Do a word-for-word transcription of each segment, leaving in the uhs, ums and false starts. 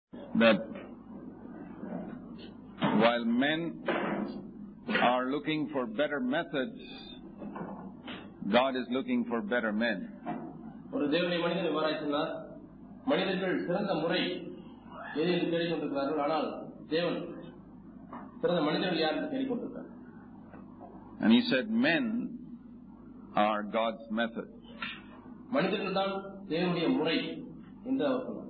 that while men are looking for better methods, God is looking for better men. ஒரு தேவனுடைய மனிதன் இவ்வாறு சொன்னார், மனிதர்கள் சிறந்த முறை எதில் தேடிக்கொண்டிருக்கிறார்கள், ஆனால் தேவன் சிறந்த மனிதர்கள் யார் என்று தேடிக்கொண்டிருக்கிறார். And he said men are God's method. மனிதர்கள் தான் தேவனுடைய முறை என்று அவர் சொன்னார்.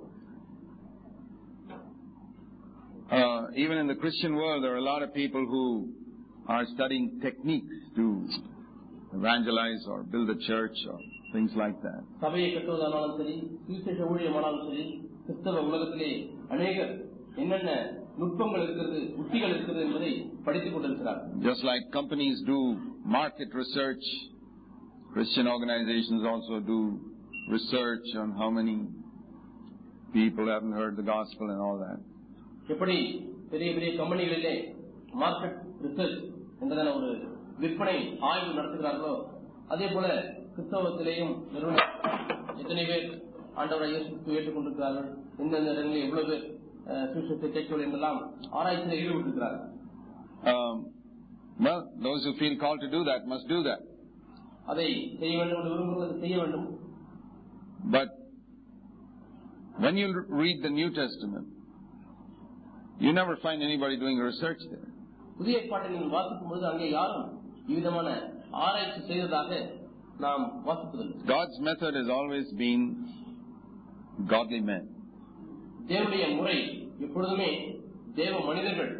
Uh, even in the Christian world, there are a lot of people who are studying techniques to evangelize or build a church or things like that. சபையை கட்டுவதானாலும் சரி, சுவிசேஷ ஊழியமானாலும் சரி, கிறிஸ்தவ உலகத்திலே அநேகர் என்னென்ன நுட்பங்கள் இருக்கிறது, உத்திகள் இருக்கிறது என்பதை படித்துக் கொண்டிருக்கிறார். Just like companies do market research, Christian organizations also do research on how many people haven't heard the gospel and all that. எப்படி பெரிய பெரிய கம்பெனிகளிலே மார்க்கெட் ரிசர்ச் என்றதான ஒரு விற்பனை ஆய்வு நடத்துகிறார்களோ, அதே போல கிறிஸ்தவத்திலேயும் எத்தனை பேர் ஆண்டவரை இயேசுவுக்கு ஏற்றுக்கொண்டிருக்கிறார்கள், எந்தெந்த இடங்களில் எவ்வளவு பேர் சுவிசேஷத்தை கேட்கவில்லை என்றெல்லாம் ஆராய்ச்சியில் ஈடுபட்டிருக்கிறார்கள். Well, those who feel called to do that must do that. அதை செய்ய வேண்டும் என்று விரும்புவது செய்ய வேண்டும். But when you read the New Testament, you never find anybody doing research there. புதிய ஏற்பாட்டை நீங்கள் வாசிக்கும் பொழுது அங்கே யாரும் விதமான ஆராய்ச்சி செய்ததாக நாம் வாசிப்பதில்லை. God's method has always been godly men. தேவனுடைய முறை எப்பொழுதுமே தேவ மனிதர்கள்.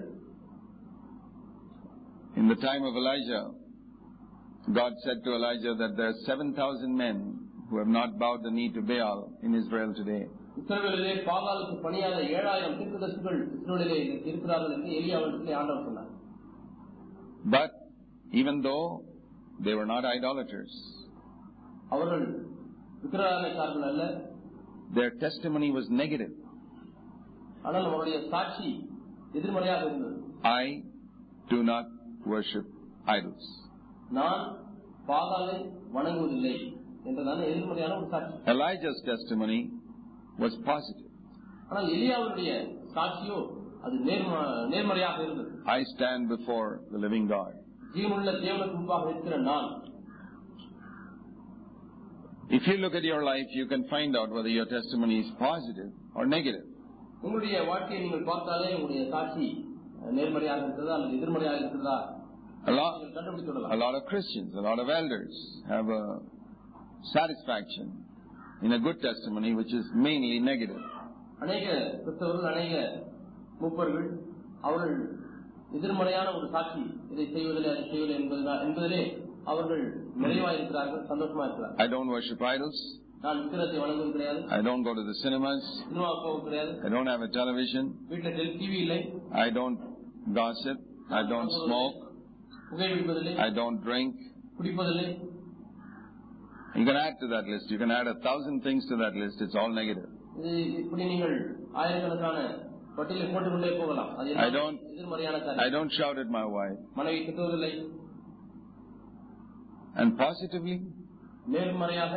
In the time of Elijah, God said to Elijah that there are seven thousand men who have not bowed the knee to Baal in Israel today. இஸ்ரவேலிலே பாகாலுக்கு பணியாத ஏழாயிரம் தீர்க்கதரிசிகள் இஸ்ரவேலிலே இருக்கிறார்கள் என்று எலியாவிடத்திலே ஆண்டவர் சொன்னார். But even though they were not idolaters, அவர்கள் விக்கிரகாராதனைக்காரர்கள் அல்ல, their testimony was negative. ஆனால் அவருடைய சாட்சி எதிர்மறையாக இருந்தது. I do not worship idols. நான் பாகாலை வணங்குவதில்லை என்றதான எதிர்மறையான ஒரு சாட்சி. Elijah's testimony was positive. ஆனால் எலியாவுடைய சாட்சியோ அது நேர்மறையாக இருந்தது. I stand before the living God. ஜீவனுள்ள தேவனுக்கு முன்பாக இருக்கிற நான். If you look at your life, you can find out whether your testimony is positive or negative. உங்களுடைய வாழ்க்கையை நீங்கள் பார்த்தாலே உங்களுடைய சாட்சி நேர்மறையாக இருக்கிறதா அல்லது எதிர்மறையாக இருக்கிறதா கண்டுபிடித்து விடலாம். A lot of Christians, a lot of elders have a satisfaction in a good testimony which is mainly negative. அநேக கிறிஸ்தவர்கள், அநேக மூப்பர்கள் அவர்கள் எதிர்மறையான ஒரு சாட்சி இதை செய்வதில்லை அதை செய்வதில்லை என்பதிலே அவர்கள் நிறைவாக இருக்கிறார்கள், சந்தோஷமா இருக்கிறார்கள். I don't worship idols. நான் விக்கிரகத்தை வணங்குவது கிடையாது. I don't go to the cinemas. சினிமாவுக்கு போவது கிடையாது. I don't have a television. வீட்டில் டிவி இல்லை. I don't gossip. I don't smoke. புகைப்பிடிப்பதில்லை. I don't drink. குடிப்பதில்லை. You can add to that list. You can add a thousand things to that list. It's all negative. இப்படி நீங்கள் ஆயிரக்கணக்கான பட்டியலை போட்டுக்கொண்டே போகலாம். I don't. I don't shout at my wife. மனைவி திட்டுவதில்லை. And positively, நேர்மறையாக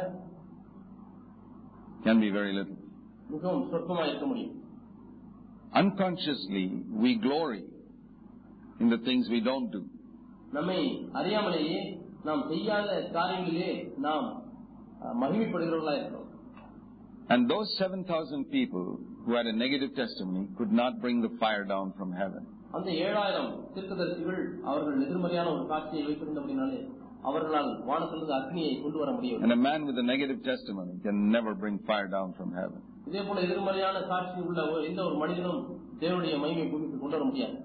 can be very little. மிகவும் சொற்பமாக இருக்க முடியும். Unconsciously, we glory in the things we don't do. நம்மை அறியாமலேயே நாம் செய்யாத காரியங்களிலே நாம் மகிமைப்படுகிறவர்களாக இருக்கிறோம். And those seven thousand people who had a negative testimony could not bring the fire down from heaven. அந்த ஏழாயிரம் தீர்க்கதரிசிகள் அவர்கள் எதிர்மறையான ஒரு சாட்சியை வைத்திருந்தபடினாலே அவர்களால் வானத்திலிருந்து அக்னியை கொண்டு வர முடியும். And a man with a negative testimony can never bring fire down from heaven. இதே போல எதிர்மறையான சாட்சி உள்ள எந்த ஒரு மனிதனும் தேவனுடைய மகிமையை பூமிக்கு கொண்டு வர முடியாது.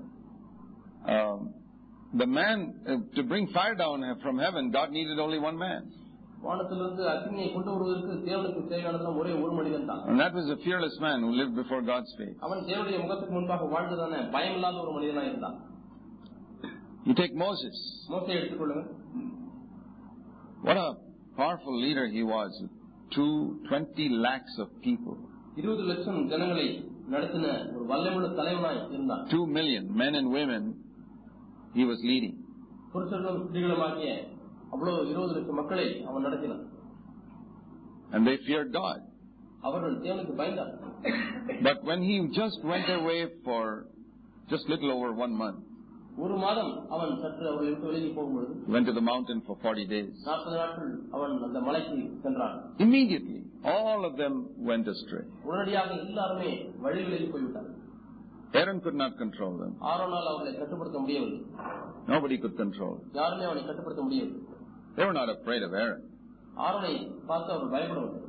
The man uh, to bring fire down from heaven, God needed only one man. வானத்திலிருந்து அக்னியை கொண்டு வருவதற்கு தேவனுக்கு தேவையானது ஒரே ஒரு மனிதன் தான். And that was a fearless man who lived before God's face. அவன் தேவனுடைய முகத்துக்கு முன்பாக வாழ்ந்ததான பயமில்லாத ஒரு மனிதனாக இருந்தான். You take Moses. மோசேயை எடுத்துக்கொள்ளுங்க. What a powerful leader he was. Two twenty lakhs of people. இருபது லட்சம் ஜனங்களை நடத்தின ஒரு வல்லமையுள்ள தலைவனாய் இருந்தான். Two million men and women he was leading. புருஷர்களும் ஸ்திரீகளுமாகிய அவ்வளவு இருபது லட்சம் மக்களை அவன் நடத்தினான். And they feared God. அவர்கள் தேவனுக்கு பயந்தார். But when he just went away for just little over one month, ஒரு மாதம் அவன் சற்று அவர்களை விட்டு விலகி போகும்போது, went to the mountain for forty days. நாற்பது நாட்கள் அவன் அந்த மலைக்கு சென்றான். Immediately, all of them went astray. உடனடியாக எல்லாருமே வழி விலகி போய்விட்டார்கள். Aaron could not control them. ஆரோனால் அவர்களை கட்டுப்படுத்த முடியவில்லை. Nobody could control them. யாருமே அவனை கட்டுப்படுத்த முடியவில்லை. They were not afraid of Aaron. ஆரோனை பார்த்து அவர் பயப்படவில்லை.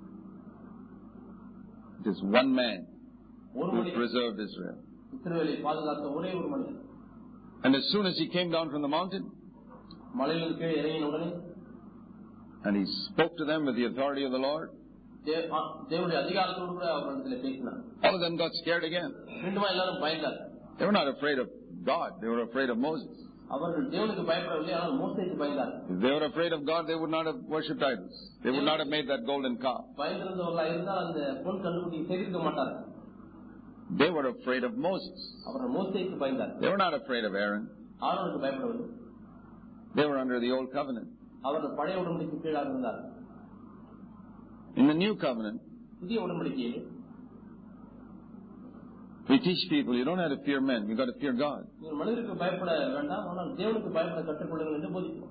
It is one man who preserved Israel. இஸ்ரவேலை பாதுகாத்த ஒரே ஒரு மனிதன். And as soon as he came down from the mountain, மலையிலிருந்து கீழே இறங்கின உடனே, and he spoke to them with the authority of the Lord, தேவனுடைய அதிகாரத்தோடு கூட அவர்களிடத்தில் பேசினார். all of them got scared again. மீண்டும் எல்லாரும் பயந்தார். They were not afraid of God, they were afraid of Moses. அவர்கள் தேவனுக்கு பயப்படவில்லை, ஆனால் மோசேக்கு பயந்தார். If they were afraid of God, they would not have worshipped idols. They would not have made that golden calf. பயந்திருந்தவர்களாக இருந்தால் அந்த பொன் கண்ணுக்குட்டியை செய்திருக்க மாட்டார்கள். They were afraid of Moses. அவர்கள் மோசேக்கு பயந்தார். They were not afraid of Aaron. ஆரோனுக்கு பயப்படவில்லை. They were under the old covenant. அவர்கள் பழைய உடன்படிக்கைக்கு கீழாக இருந்தார். In the new covenant, புதிய உடன்படிக்கையில் we teach people you don't have to fear men, you got to fear God. மனிதருக்கு பயப்பட வேண்டாம், ஆனால் தேவனுக்கு பயப்பட கற்றுக்கொள்ளுங்கள் என்று போதிக்கிறோம்.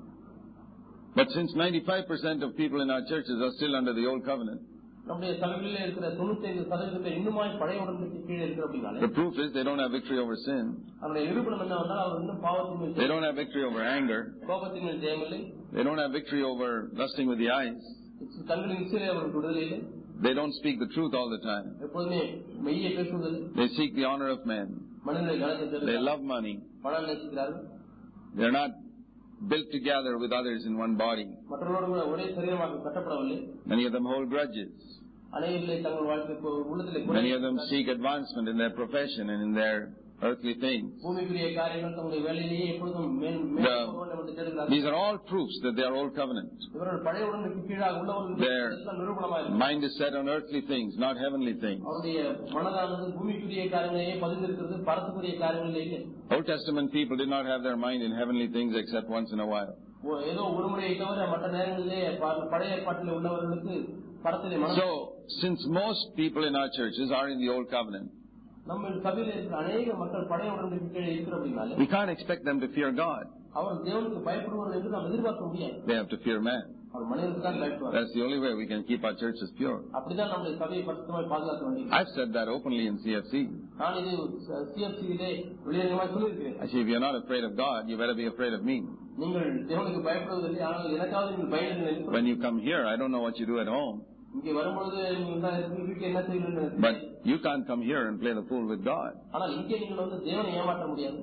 But since ninety-five percent of people in our churches are still under the old covenant, நம்முடைய சபைகளில் இருக்கிற தொண்ணூற்றி ஐந்து சதவீதத்தை இன்னுமாய் பழைய உடன்படிக்கை கீழே இருக்கிற அப்படினாலே, the proof is they don't have victory over sin. அவருடைய நிரூபணம் என்னவென்றால் அவர் இன்னும் பாவத்தின் மேல், they don't have victory over anger, கோபத்தின் மேல் ஜெயமில்லை. They don't have victory over lusting with the eyes. கண்களின் இச்சையிலே அவர்களுக்கு விடுதலை இல்லை. They don't speak the truth all the time. எப்போதுமே மெய்யை பேசுவதில்லை. They seek the honor of men. மனிதனை கனத்தை தேடுகிறார்கள். They love money. பணம் நேசிக்கிறார்கள். They are not built together with others in one body. மற்றவர்களோடு கூட ஒரே சரீரமாக கட்டப்படவில்லை. Many of them hold grudges. அநேகரிலே தங்கள் வாழ்க்கை உள்ளத்திலே, many of them seek advancement in their profession and in their earthly things. பூமிக்குரிய காரியங்கள் தங்களுடைய வேலையிலேயே எப்பொழுதும் மேல் மேல் தேடுகிறார்கள். These are all proofs that they are old covenant. இவர்கள் பழைய உடன்படிக்கைக்கு கீழாக உள்ளவர்கள் எல்லாம் நிரூபணமாக இருக்கிறது. Mind is set on earthly things, not heavenly things. அவருடைய மனதானது பூமிக்குரிய காரியங்களையே பதிந்திருக்கிறது, பரத்துக்குரிய காரியங்களிலே இல்லை. Old Testament people did not have their mind in heavenly things except once in a while. ஏதோ ஒரு முறையை தவிர மற்ற நேரங்களிலே பழைய ஏற்பாட்டில் உள்ளவர்களுக்கு பரத்திலே மனம். So since most people in our churches are in the old covenant, நம்ம சபையில் இருக்கிற அநேக மக்கள் பழைய உடன்படிக்கைக்கு கீழே இருக்கிற அப்படினாலே, we can't expect them to fear God. அவர்கள் தேவனுக்கு பயப்படுவார்கள் என்று நாம் எதிர்பார்க்க முடியாது. They have to fear man. அவர் மனிதனுக்கு தான் பயப்படுவார்கள். That's the only way we can keep our churches pure. அப்படிதான் நம்முடைய சபையை பரிசுத்தமாய் பாதுகாக்க வேண்டியது. I've said that openly in C F C. நான் இது C F C இலே வெளியரங்கமாக சொல்லியிருக்கிறேன். I say if you're not afraid of God, you better be afraid of me. நீங்கள் தேவனுக்கு பயப்படுவதில்லை, ஆனால் எனக்காவது நீங்கள் பயப்படுங்கள். When you come here, I don't know what you do at home. இங்கே வரும்பொழுது வீட்டில் என்ன செய்யணும். But you can't come here and play the fool with God. ஆனால் இங்கே நீங்கள் வந்து தேவனை ஏமாற்ற முடியாது.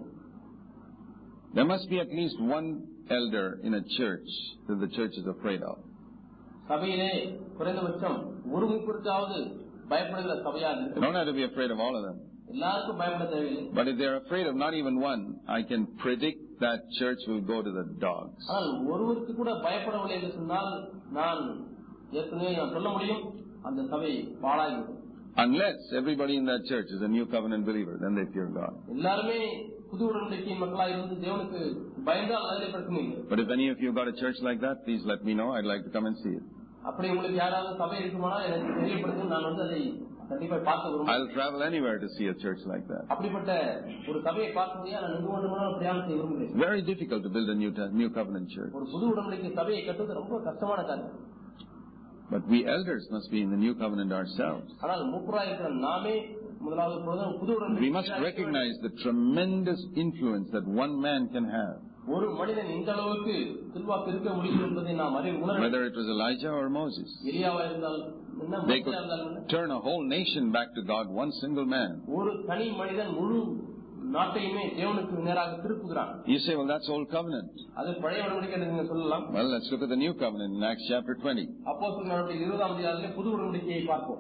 There must be at least one elder in a church that the church is afraid of. சபையிலே குறைந்தபட்சம் ஒரு மூப்பருக்காவது பயப்படுகிற சபையாக இருக்கு. You don't have to be afraid of all of them. எல்லாருக்கும் பயப்பட தேவையில்லை. But if they're afraid of not even one, I can predict that church will go to the dogs. ஆனால் ஒருவருக்கு கூட பயப்படவில்லை என்று சொன்னால் நான் ஏற்கனவே நான் சொல்ல முடியும், அந்த சபை பாழாகிவிடும். Unless everybody in that church is a new covenant believer, then they fear God. எல்லாருமே புது உடன்படிக்கையின் மக்களாக இருந்து தேவனுக்கு பயந்தால் அதிலே பிரச்சனை இல்லை. But if any of you got a church like that, please let me know. I'd like to come and see it. அப்படி உங்களுக்கு யாராவது சபை இருக்குமானால் எனக்கு தெரியப்படுத்தும், நான் வந்து அதை கண்டிப்பா பார்க்க விரும்புகிறேன். I'll travel anywhere to see a church like that. அப்படிப்பட்ட ஒரு சபையை பார்க்க முடியாது, நான் எங்கு வேண்டுமானாலும் பிரயாணம் செய்ய விரும்புகிறேன். Very difficult to build a new new covenant church. ஒரு புது உடன்படிக்கை சபையை கட்டுவது ரொம்ப கஷ்டமான காரியம். But we elders must be in the new covenant ourselves. ஆனால் மூப்பராய் இருக்கிற நாமே முதலாவது புது உடன்படிக்கை. We must recognize the tremendous influence that one man can have. ஒரு மனிதன் இந்த அளவுக்கு செல்வாக்கு இருக்க முடியும் என்பதை நாம் அறிய உணர. Whether it was Elijah or Moses, எலியாவா இருந்தால் என்ன, they could turn a whole nation back to God, one single man. ஒரு தனி மனிதன் முழு நாட்டையுமே தேவனுக்கு நேராக திருப்புகிறான். You say, well, that's old covenant. அது பழைய உடன்படிக்கை என்று நீங்க சொல்லலாம். Well, let's look at the new covenant in Acts chapter twenty. அப்போஸ்தலர் நடவடிக்கைகள் இருபதாம் அதிகாரத்திலே புது உடன்படிக்கையை பார்ப்போம்.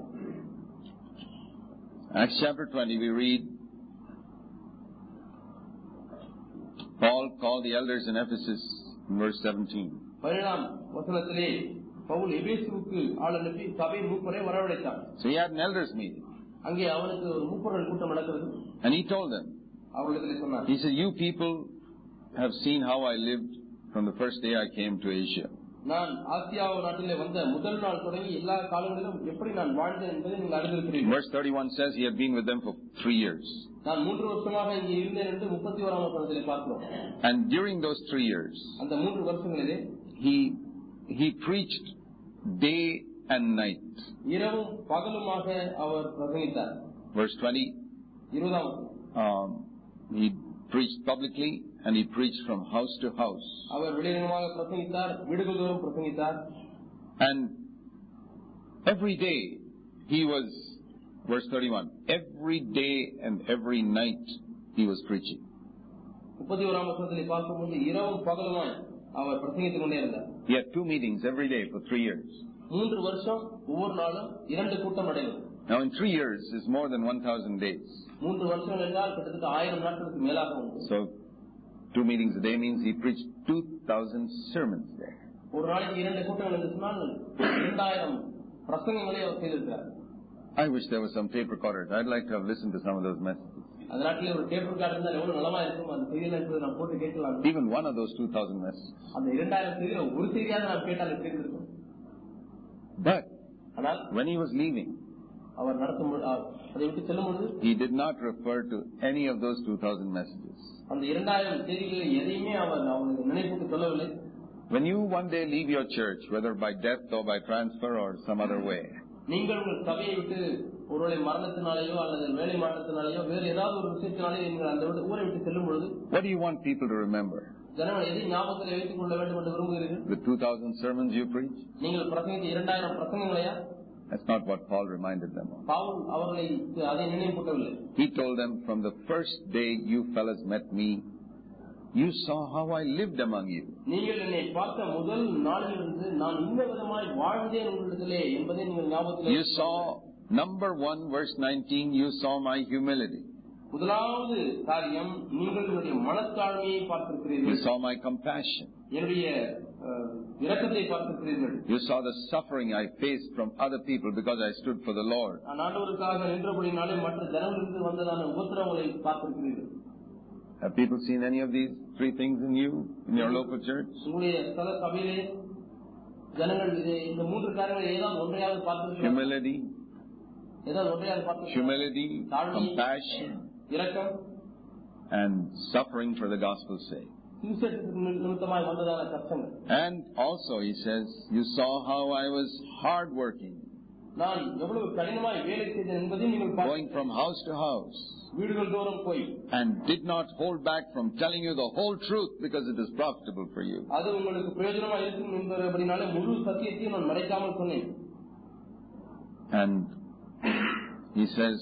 Acts chapter twenty, we read, Paul called the elders in Ephesus in verse seventeen. பதினேழாம் வசனத்திலே பவுல் எபேசுவுக்கு ஆள் அனுப்பி சபை மூப்பரை வரவழைத்தான். So he had an elders meeting. அங்கே அவனுக்கு ஒரு மூப்பர்கள் கூட்டம் நடக்கிறது. And he told them, அவர்களிடத்தில் சொன்னார், he said, you people have seen how I lived from the first day I came to Asia. நான் ஆசியா நாட்டிலே வந்த முதல் நாள் தொடங்கி எல்லா காலங்களிலும் எப்படி நான் வாழ்ந்தேன் என்பதை நீங்கள் அறிந்திருக்கிறீர்கள். Verse thirty-one says he had been with them for three years. நான் மூன்று வருஷமாக இங்கே இருந்தேன் என்று முப்பத்தி ஓராம் வசனத்திலே பார்க்கிறோம். And during those three years, அந்த மூன்று வருஷங்களிலே he he preached day and night. இரவும் பகலுமாக அவர் பிரசங்கித்தார். Verse twenty. இருபதாம் um, he preached publicly and he preached from house to house. அவர் வெளியரங்கமாக பிரசங்கித்தார், வீடுகள் தோறும் பிரசங்கித்தார். And every day he was, verse thirty-one, every day and every night he was preaching. முப்பத்தி ஓராம் வசனத்திலே பார்க்கும்போது இரவும் பகலுமாய் அவர் பிரசங்கித்துக் கொண்டே இருந்தார். He had two meetings every day for three years. மூன்று வருஷம் ஒவ்வொரு நாளும் இரண்டு கூட்டம் நடைபெறும். Now in three years is more than one thousand days. மூன்று வருஷங்கள் என்றால் கிட்டத்தட்ட ஆயிரம் நாட்களுக்கு மேலாக உண்டு. So two meetings a day means he preached two thousand sermons there. ஒரு நாளைக்கு இரண்டு கூட்டங்கள் என்று சொன்னால் இரண்டாயிரம் பிரசங்கங்களை அவர் செய்திருக்கிறார். I wish there was some tape recorders. I'd like to have listened to some of those messages. அந்த நாட்டிலே ஒரு டேப் ரெக்கார்டர் இருந்தால் எவ்வளவு நலமா இருக்கும். அந்த செய்திகளை நாம் போட்டு கேட்கலாம். Even one of those two thousand messages. அந்த இரண்டாயிரம் செய்திகளை ஒரு செய்தியாக நாம் கேட்டால் எப்படி இருக்கும்? But ஆனால் when he was leaving, அவர் நடத்தும் அதை விட்டு செல்லும் பொழுது he did not refer to any of those two thousand messages. அந்த இரண்டாயிரம் செய்திகளில் எதையுமே அவர் அவனுக்கு நினைப்புக்கு சொல்லவில்லை. When you one day leave your church, whether by death or by transfer or some other way, நீங்கள் உங்கள் சபையை விட்டு ஒருவேளை மரணத்தினாலேயோ அல்லது வேலை மாற்றத்தினாலேயோ வேறு ஏதாவது ஒரு விஷயத்தினாலே நீங்கள் அந்த ஊரை விட்டு செல்லும் பொழுது what do you want people to remember? ஜனங்கள் எதை ஞாபகத்தில் வைத்துக் கொள்ள வேண்டும் என்று விரும்புகிறீர்கள்? The two thousand sermons you preached? நீங்கள் பிரசங்கித்த இரண்டாயிரம் பிரசங்கங்களையா? That's not what Paul reminded them of. Pavul அவர்களை அதை நினைவூட்டவில்லை. He told them, from the first day you fellows met me, you saw how I lived among you. நீங்கள் என்னை பார்த்த முதல் நாளிலிருந்து நான் இந்த விதமாய் வாழ்ந்தேன் உங்களிடத்திலே என்பதை நீங்கள் ஞாபகத்தில் You saw, number one, verse nineteen, you saw my humility. முதலாவது காரியம் நீங்கள் என்னுடைய மனத்தாழ்மையை பார்த்திருக்கிறீர்கள். You saw my compassion. என்னுடைய இரக்கத்தை பார்த்திருக்கிறீர்கள். You saw the suffering I faced from other people because I stood for the Lord. நான் ஆண்டவருக்காக நின்றபடினாலே மற்ற ஜனங்களிலிருந்து வந்ததான உபத்திரவங்களை பார்த்திருக்கிறீர்கள். Have people seen any of these three things in you, in your local church? உங்களுடைய ஸ்தல சபையிலே ஜனங்கள் இந்த மூன்று காரியங்களை ஏதாவது ஒன்றையாவது பார்த்திருக்கிறார்கள். Humility, ஏதாவது ஒன்றையாவது பார்த்திருக்கிறார்கள். humility, compassion, இரக்கம், and suffering for the gospel's sake. நிமித்தமாய் வந்ததான கஷ்டங்கள். And also he says, you saw how I was hardworking, நான் எவ்வளவு கடினமாய் வேலை செய்தேன் என்பதை நீங்கள் going from house to house, வீடுகள் தோறும் போய், and did not hold back from telling you the whole truth because it is profitable for you. அது உங்களுக்கு பிரயோஜனமா இருக்கும் என்பதனாலே முழு சத்தியத்தையும் நான் மறைக்காமல் சொன்னேன். And he says,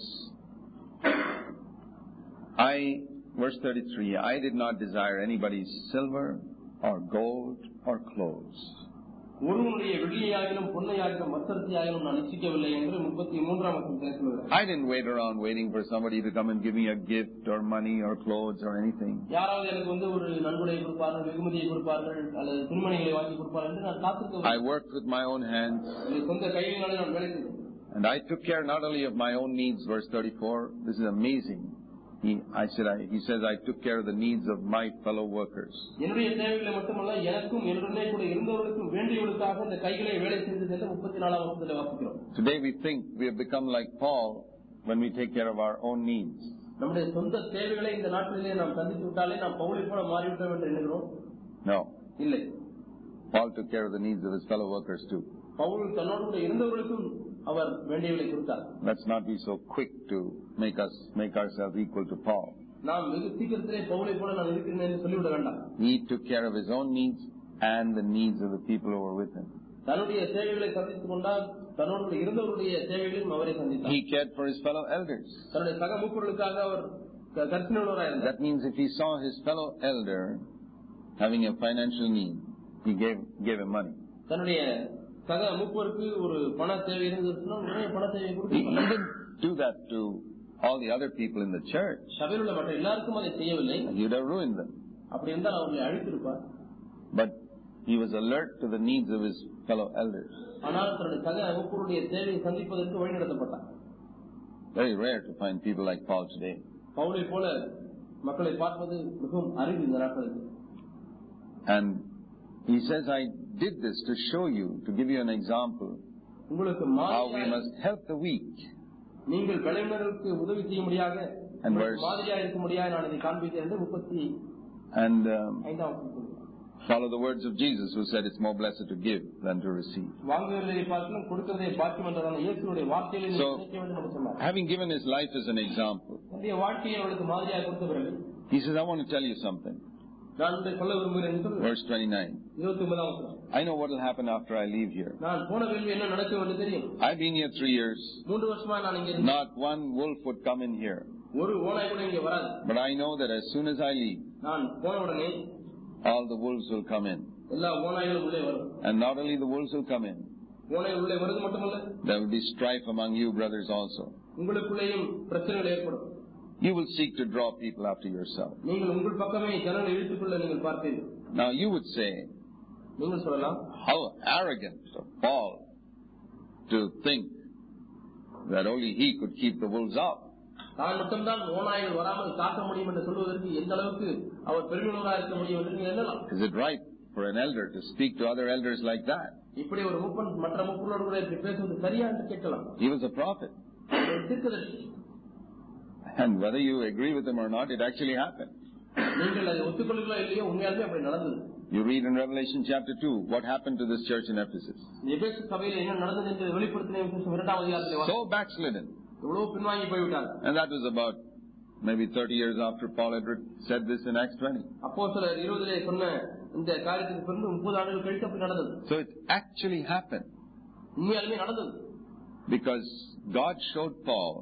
I, verse thirty-three, I did not desire anybody's silver or gold or clothes. ஒருவனுடைய வெள்ளியாகிலும் பொன்னையாகிலும் வஸ்திரத்தையாகிலும் நான் இச்சிக்கவில்லை என்று முப்பத்தி மூன்றாம் வசனத்தில் சொல்கிறார். I didn't wait around waiting for somebody to come and give me a gift or money or clothes or anything. யாராவது எனக்கு வந்து ஒரு நன்கொடை கொடுப்பார்கள், வெகுமதியை கொடுப்பார்கள் அல்லது துணிமணிகளை வாங்கி கொடுப்பார்கள் என்று நான் காத்திருக்கவில்லை. I worked with my own hands. சொந்த கையினாலே நான் வேலை செய்தேன். And I took care not only of my own needs, verse thirty-four, this is amazing. He, I said, I, he says, I took care of the needs of my fellow workers. என்னுடைய தேவைகளை மட்டுமல்ல, எனக்கும் என்னுடைய கூட இருந்தவர்களுக்கும் வேண்டியவர்களுக்காக இந்த கைகளை வேலை செய்தது என்று முப்பத்தி நாலாம் வசனத்தில் வாசிக்கிறோம். Today we think we have become like Paul when we take care of our own needs. நம்முடைய சொந்த தேவைகளை இந்த நாட்டிலே நாம் சந்தித்து விட்டாலே நாம் பவுலை போல மாறிவிட்டோம் என்று எண்ணுகிறோம். No. இல்லை. Paul took care of the needs of his fellow workers too. Pavul தன்னோடு கூட இருந்தவர்களுக்கும் அவர் வேண்டியவர்களை கொடுத்தார். Let's not be so quick to make us make ourselves equal to Paul. நாம் வெகு சீக்கிரத்திலே பவுலை போல நான் இருக்கிறேன் என்று சொல்லிவிட வேண்டாம். He took care of his own needs and the needs of the people who were with him. தன்னுடைய தேவைகளை சந்தித்துக் கொண்டால் தன்னோடு இருந்தவருடைய தேவைகளையும் அவரை சந்தித்தார். He cared for his fellow elders. தன்னுடைய சக மூப்பர்களுக்காக அவர் கர்த்தனையுள்ளவராக இருந்தார். That means if he saw his fellow elder having a financial need, he gave gave him money. தன்னுடைய சக மூப்பருக்கு ஒரு பண தேவை இருந்ததுன்னா நிறைய பண தேவை கொடுத்தார். He didn't do that to all the other people in the church. சபையில் உள்ள மற்ற எல்லாருக்கும் அதை செய்யவில்லை. He would have ruined them. அப்படி இருந்தால் அவர்களை அழித்திருப்பார். But he was alert to the needs of his fellow elders. ஆனால் தன்னுடைய சக மூப்பருடைய தேவையை சந்திப்பதற்கு வழிநடத்தப்பட்டார். Very rare to find people like Paul today. பவுலை போல மக்களை பார்ப்பது மிகவும் அரிது இந்த நாட்களில். And he says, I did this to show you, to give you an example, உங்களுக்கு how we மாதிரியாய் must help the weak. நீங்கள் பலவீனருக்கு உதவி செய்ய முடியாக And verse- மாதிரியா இருக்க முடியாது நான் இதை காண்பித்தேன் என்று முப்பத்தி And um, ஐந்தாம் வசனம். follow the words of Jesus, who said it's more blessed to give than to receive. வாங்குவதை பார்க்கலாம் கொடுக்கிறதை பாக்கியம் என்றதான இயேசுவுடைய வார்த்தைகளை So, நினைக்க வேண்டும் என்று சொன்னார். having given his life as an example, தன்னுடைய வாழ்க்கையை அவளுக்கு மாதிரியாக கொடுத்த பிறகு he says, I want to tell you something. நான் இதை சொல்ல விரும்புகிறேன் என்று Verse twenty-nine. இருபத்தி ஒன்பதாம் வசனம். I know what will happen after I leave here. நான் போன வேள்வி என்ன நடக்கும் என்று தெரியும். I've been here three years. மூன்று வருஷமா நான் இங்க இருந்தேன். Not one wolf would come in here. ஒரு ஓநாய் கூட இங்க வராது. But I know that as soon as I leave, நான் போன உடனே all the wolves will come in. எல்லா ஓநாய்களும் உள்ளே வரும். And not only the wolves will come in, ஓநாய் உள்ளே வருவது மட்டுமல்ல, there will be strife among you brothers also. உங்களுக்குள்ளேயும் பிரச்சனைகள் ஏற்படும். You will seek to draw people after yourself. நீங்கள் உங்கள் பக்கமே ஜனங்களை இழுத்துக்கொள்ள நீங்கள் பார்ப்பீர்கள். Now you would say, நீங்கள் சொல்லலாம், how arrogant of Paul to think that only he could keep the wolves out. தான் மட்டும்தான் ஓநாய்கள் வராமல் காக்க முடியும் என்று சொல்வதற்கு எந்த அளவுக்கு அவர் பெருமையுள்ளவராக இருக்க முடியும் என்று நீங்கள் எண்ணலாம். Is it right for an elder to speak to other elders like that? இப்படி ஒரு முப்பன் மற்ற முப்பனோடு கூட இப்படி பேசுவது சரியா என்று கேட்கலாம். He was a prophet. ஒரு தீர்க்கதரிசி. And whether you agree with him or not, it actually happened. நீங்கள் அதை ஒத்துக்கொள்ளுங்களோ இல்லையோ உண்மையாலுமே அப்படி நடந்தது. You read in Revelation chapter two what happened to this church in Ephesus. எபேசு சபையில் என்ன நடந்தது என்று வெளிப்படுத்தின விசேஷம் இரண்டாம் அதிகாரத்திலே So backslidden. எவ்வளவு பின்வாங்கி போய்விட்டார். And that was about maybe thirty years after Paul had said this in Acts twenty. அப்போஸ்தலர் இருபதிலே சொன்ன இந்த காரியத்துக்கு பிறகு முப்பது ஆண்டுகள் கழித்து அப்படி நடந்தது. So it actually happened. உண்மையாலுமே நடந்தது. Because God showed Paul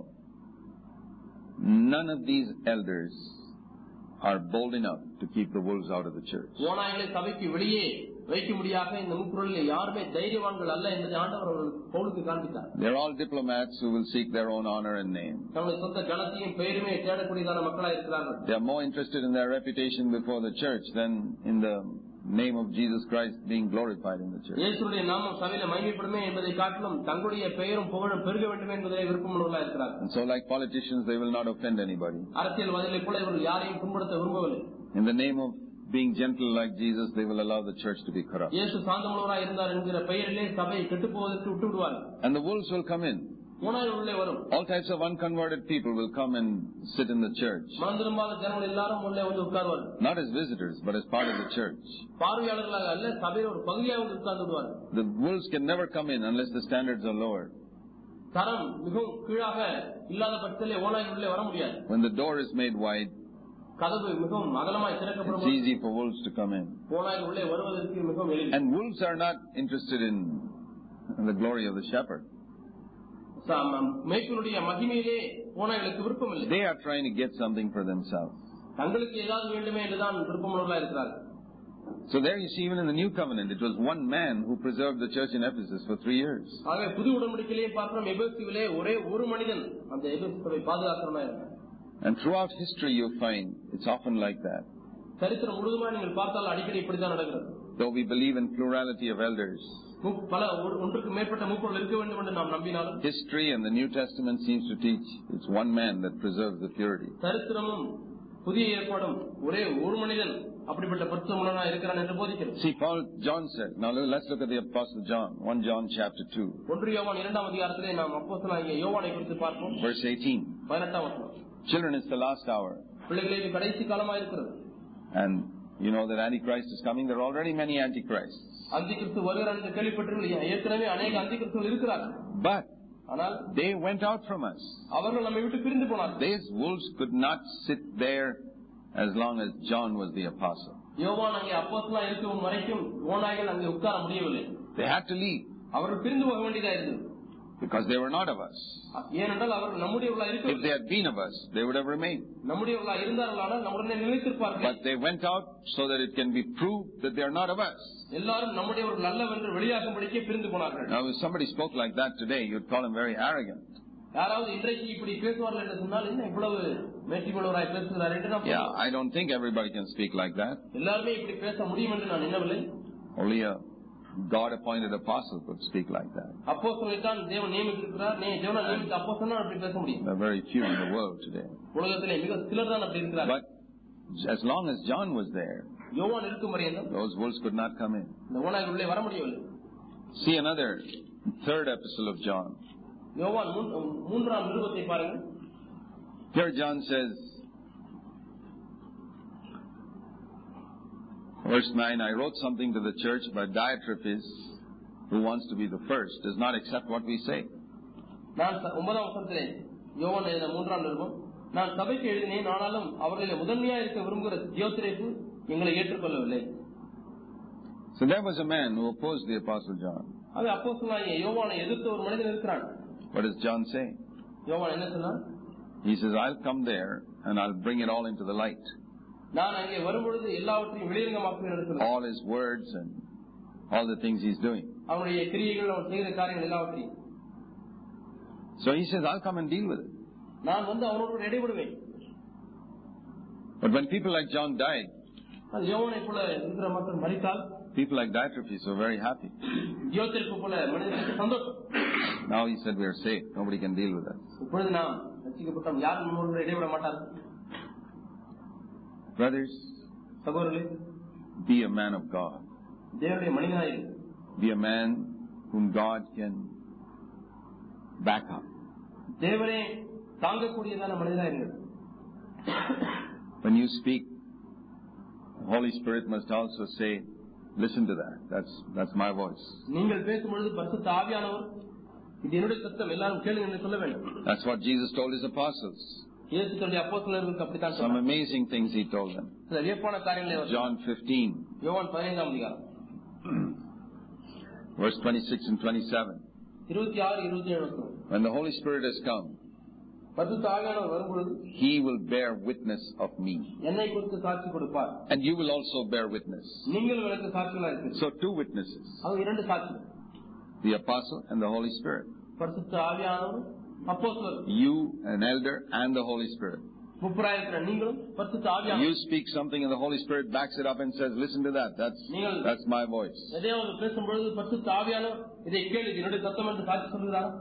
none of these elders are bold enough to keep the wolves out of the church. ஓநாய்களை சபைக்கு வெளியே வைக்க முடியாத இந்த முக்குறளில் யாருமே தைரியவான்கள் அல்ல என்பதை ஆண்டவர் பவுலுக்கு காண்பித்தார். They're all diplomats who will seek their own honor and name. தங்களுடைய சொந்த கனத்தையும் பெயருமே தேடக்கூடியதான மக்களாக இருக்கிறார்கள். They are more interested in their reputation before the church than in the name of Jesus Christ being glorified in the church. இயேசுவின் நாமம் சபையிலே மகிமைப்படுமே என்பதை காட்டிலும் தங்களுடைய பெயரும் புகழும் பெருக வேண்டும் என்பதிலே விருப்பமுள்ளவர்களாக இருக்கிறார்கள். And so like politicians, they will not offend anybody. அரசியல்வாதிகளை போல இவர்கள் யாரையும் புண்படுத்த விரும்பவில்லை. In the name of being gentle like Jesus, they will allow the church to be corrupt. இயேசு சாந்தமுள்ளவராய் இருந்தார் என்கிற பெயரிலே சபை கெட்டுப்போவதற்கு விட்டு விடுவார்கள். And the wolves will come in. ஓநாய்கள் உள்ளே வரும். All types of unconverted people will come and sit in the church. மனம் திரும்பாத ஜனங்கள் எல்லாரும் உள்ளே வந்து உட்கார்வார்கள். Not as visitors, but as part of the church. பார்வையாளர்களாக அல்ல, சபையில் ஒரு பகுதியாக வந்து உட்கார்ந்து விடுவார்கள். The wolves can never come in unless the standards are lowered. தரம் மிகவும் கீழாக இல்லாத பட்சத்திலே ஓநாய்கள் உள்ளே வர முடியாது. When the door is made wide, கதவு மிகவும் அகலமாய் திறக்கப்படும். it's easy for wolves to come in. ஓநாய்கள் உள்ளே வருவதற்கு மிகவும் எளிது. And wolves are not interested in the glory of the shepherd. மேய்ப்பனுடைய மகிமையிலே ஓநாய்களுக்கு விருப்பம் இல்லை. They are trying to get something for themselves. தங்களுக்கு ஏதாவது வேண்டுமே என்றுதான் விருப்பமுள்ளவர்களாக இருக்கிறார்கள். So there you see, even in the new covenant, it was one man who preserved the church in Ephesus for three years. ஆக புது உடன்படிக்கையிலே பார்க்கிறோம், எபேசுவிலே ஒரே ஒரு மனிதன் அந்த எபேசு சபையை பாதுகாக்கிறவனாக இருந்தார். And throughout history you find it's often like that. சரித்திரம் முழுவதுமா நீங்கள் பார்த்தால் அடிக்கடி இப்படித்தான் நடக்கிறது. Though we believe in plurality of elders, பல ஒன்றுக்கு மேற்பட்ட மூப்பர்கள் இருக்க வேண்டும் என்று நாம் நம்பினாலும் history and the New Testament seems to teach it's one man that preserves the purity. சரித்திரமும் புதிய ஏற்பாடும் ஒரே ஒரு மனிதன் அப்படிப்பட்ட பரிசுத்தமுள்ளவனாக இருக்கிறான் என்று போதிக்கிறது. See, Paul, John said, now let's look at the Apostle John, First John chapter two. ஒன்று யோவான் இரண்டாம் அதிகாரத்திலே நாம் அப்போஸ்தலனாகிய யோவானை குறித்து பார்ப்போம். Verse eighteen. பதினெட்டாம் வசனம். Children, it's the last hour. பிள்ளைகளே, இது கடைசி காலமாக இருக்கிறது. And you know that Antichrist is coming. There are already many Antichrists. அந்திகிறிஸ்து வருகிறார் என்று கேள்விப்பட்டிருக்கிறீர்கள். ஏற்கனவே அநேக அந்திகிறிஸ்துகள் இருக்கிறார்கள். But ஆனால் they went out from us. அவர்கள் நம்மை விட்டு பிரிந்து போனார்கள். These wolves could not sit there as long as John was the apostle. யோவான் அங்கே அப்போஸ்தலனாக இருக்கும் வரைக்கும் ஓநாய்கள் அங்கே உட்கார முடியவில்லை. They had to leave. அவர்கள் பிரிந்து போக வேண்டியதாக இருந்தது. Because they were not of us. ஏனென்றால் அவர்கள் நம்முடையவர்களாக இருக்க. If they had been of us, they would have remained. நம்முடையவர்களாக இருந்தார்களானால் நம்முடனே நிலைத்திருப்பார்கள். But they went out so that it can be proved that they are not of us. எல்லாரும் நம்முடையவர்கள் அல்லவென்று வெளியாகும்படிக்கே பிரிந்து போனார்கள். Now, if somebody spoke like that today, you'd call him very arrogant. யாராவது இன்றைக்கு இப்படி பேசுவார்கள் என்று சொன்னால் என்ன இவ்வளவு மேட்டிமோளராய் பேசுகிறார் என்று நான். Yeah, I don't think everybody can speak like that. எல்லாருமே இப்படி பேச முடியும் என்று நான் எண்ணவில்லை. Only a God-appointed apostle could speak like that. அப்போஸ்தலனை தான் தேவன் நியமித்திருக்கிறார். தேவன் நியமித்த அப்போஸ்தலன் அப்படி பேச முடியும். There are very few in the world today. உலகத்திலே மிக சிலர் தான் அப்படி இருக்கிறார்கள். But as long as John was there, யோவான் இருக்கும் வரையிலும் those wolves could not come in. இந்த ஓநாய்கள் உள்ளே வர முடியவில்லை. See another third epistle of John. யோவான் மூன்றாம் நிருபத்தை பாருங்கள். Here John says, verse nine, I wrote something to the church, but Diotrephes, who wants to be the first, does not accept what we say. நான் ஒன்பதாம் வசனத்திலே யோவான் எழுதின மூன்றாம் நிருபம், நான் சபைக்கு எழுதினேன், ஆனாலும் அவர்களில் முதன்மையா இருக்க விரும்புகிற தியோத்திரேப்பு எங்களை ஏற்றுக்கொள்ளவில்லை. So there was a man who opposed the Apostle John. அது அப்போஸ்தலனாகிய யோவானை எதிர்த்த ஒரு மனிதன் இருக்கிறான். What does John say? யோவான் என்ன சொன்னான்? He says, I'll come there and I'll bring it all into the light. நான் அங்கே வரும்பொழுது எல்லாவற்றையும் வெளியரங்கமாக்குவேன் என்று சொன்னான். All his words and all the things he's doing. அவனுடைய கிரியைகள், அவன் செய்கிற காரியங்கள் எல்லாவற்றையும். So he says, I'll come and deal with it. நான் வந்து அவனோடு இடைபடுவேன். But when people like John died, யோவானை போல இருக்கிற மக்கள் மரித்தால், people like Diotrephes were very happy. தியோத்திரேப்பு போல மனிதனுக்கு சந்தோஷம். Now he said, we are safe. Nobody can deal with us. இப்பொழுது நாம் ரட்சிக்கப்பட்டோம், யாரும் நம்மோடு இடைபட மாட்டார்கள். Brothers, சகோதரர்களே, be a man of God. தேவனுடைய மனிதனாய் இரு. Be a man whom God can back up. தேவனே தாங்கக்கூடியதான மனிதனாய் இருங்கள். When you speak, the Holy Spirit must also say, listen to that. That's that's my voice. நீங்கள் பேசும்பொழுது பரிசுத்த ஆவியானவர் இது என்னுடைய சத்தம், எல்லாரும் கேளுங்க என்று சொல்ல வேண்டும். That's what Jesus told his apostles. இயேசு தன்னுடைய அப்போஸ்தலர்களுக்கு அப்படித்தான் Some சொன்னார். amazing things he told them. சில வியப்பான காரியங்களை அவர் John fifteen, யோவான் பதினைந்தாம் அதிகாரம் verse twenty-six and twenty-seven. இருபத்தி ஆறு இருபத்தி ஏழு வசனம். When the Holy Spirit has come, பரிசுத்த ஆவியானவர் வரும்பொழுது he will bear witness of me. என்னை குறித்து சாட்சி கொடுப்பார். And you will also bear witness. நீங்கள் எனக்கு சாட்சிகளாக இருக்கிறீர்கள். So two witnesses. அது இரண்டு சாட்சிகள். The apostle and the Holy Spirit. பரிசுத்த ஆவியானவர், அப்போஸ்தலர். You, an elder, and the Holy Spirit. முப்பராய் இருக்கிற நீங்களும் பரிசுத்த ஆவியானவர். You speak something and the Holy Spirit backs it up and says, listen to that. That's that's my voice. எதையாவது பேசும்பொழுது பரிசுத்த ஆவியானவர் இதை கேளு, என்னுடைய சத்தம் என்று சாட்சி சொல்கிறார்.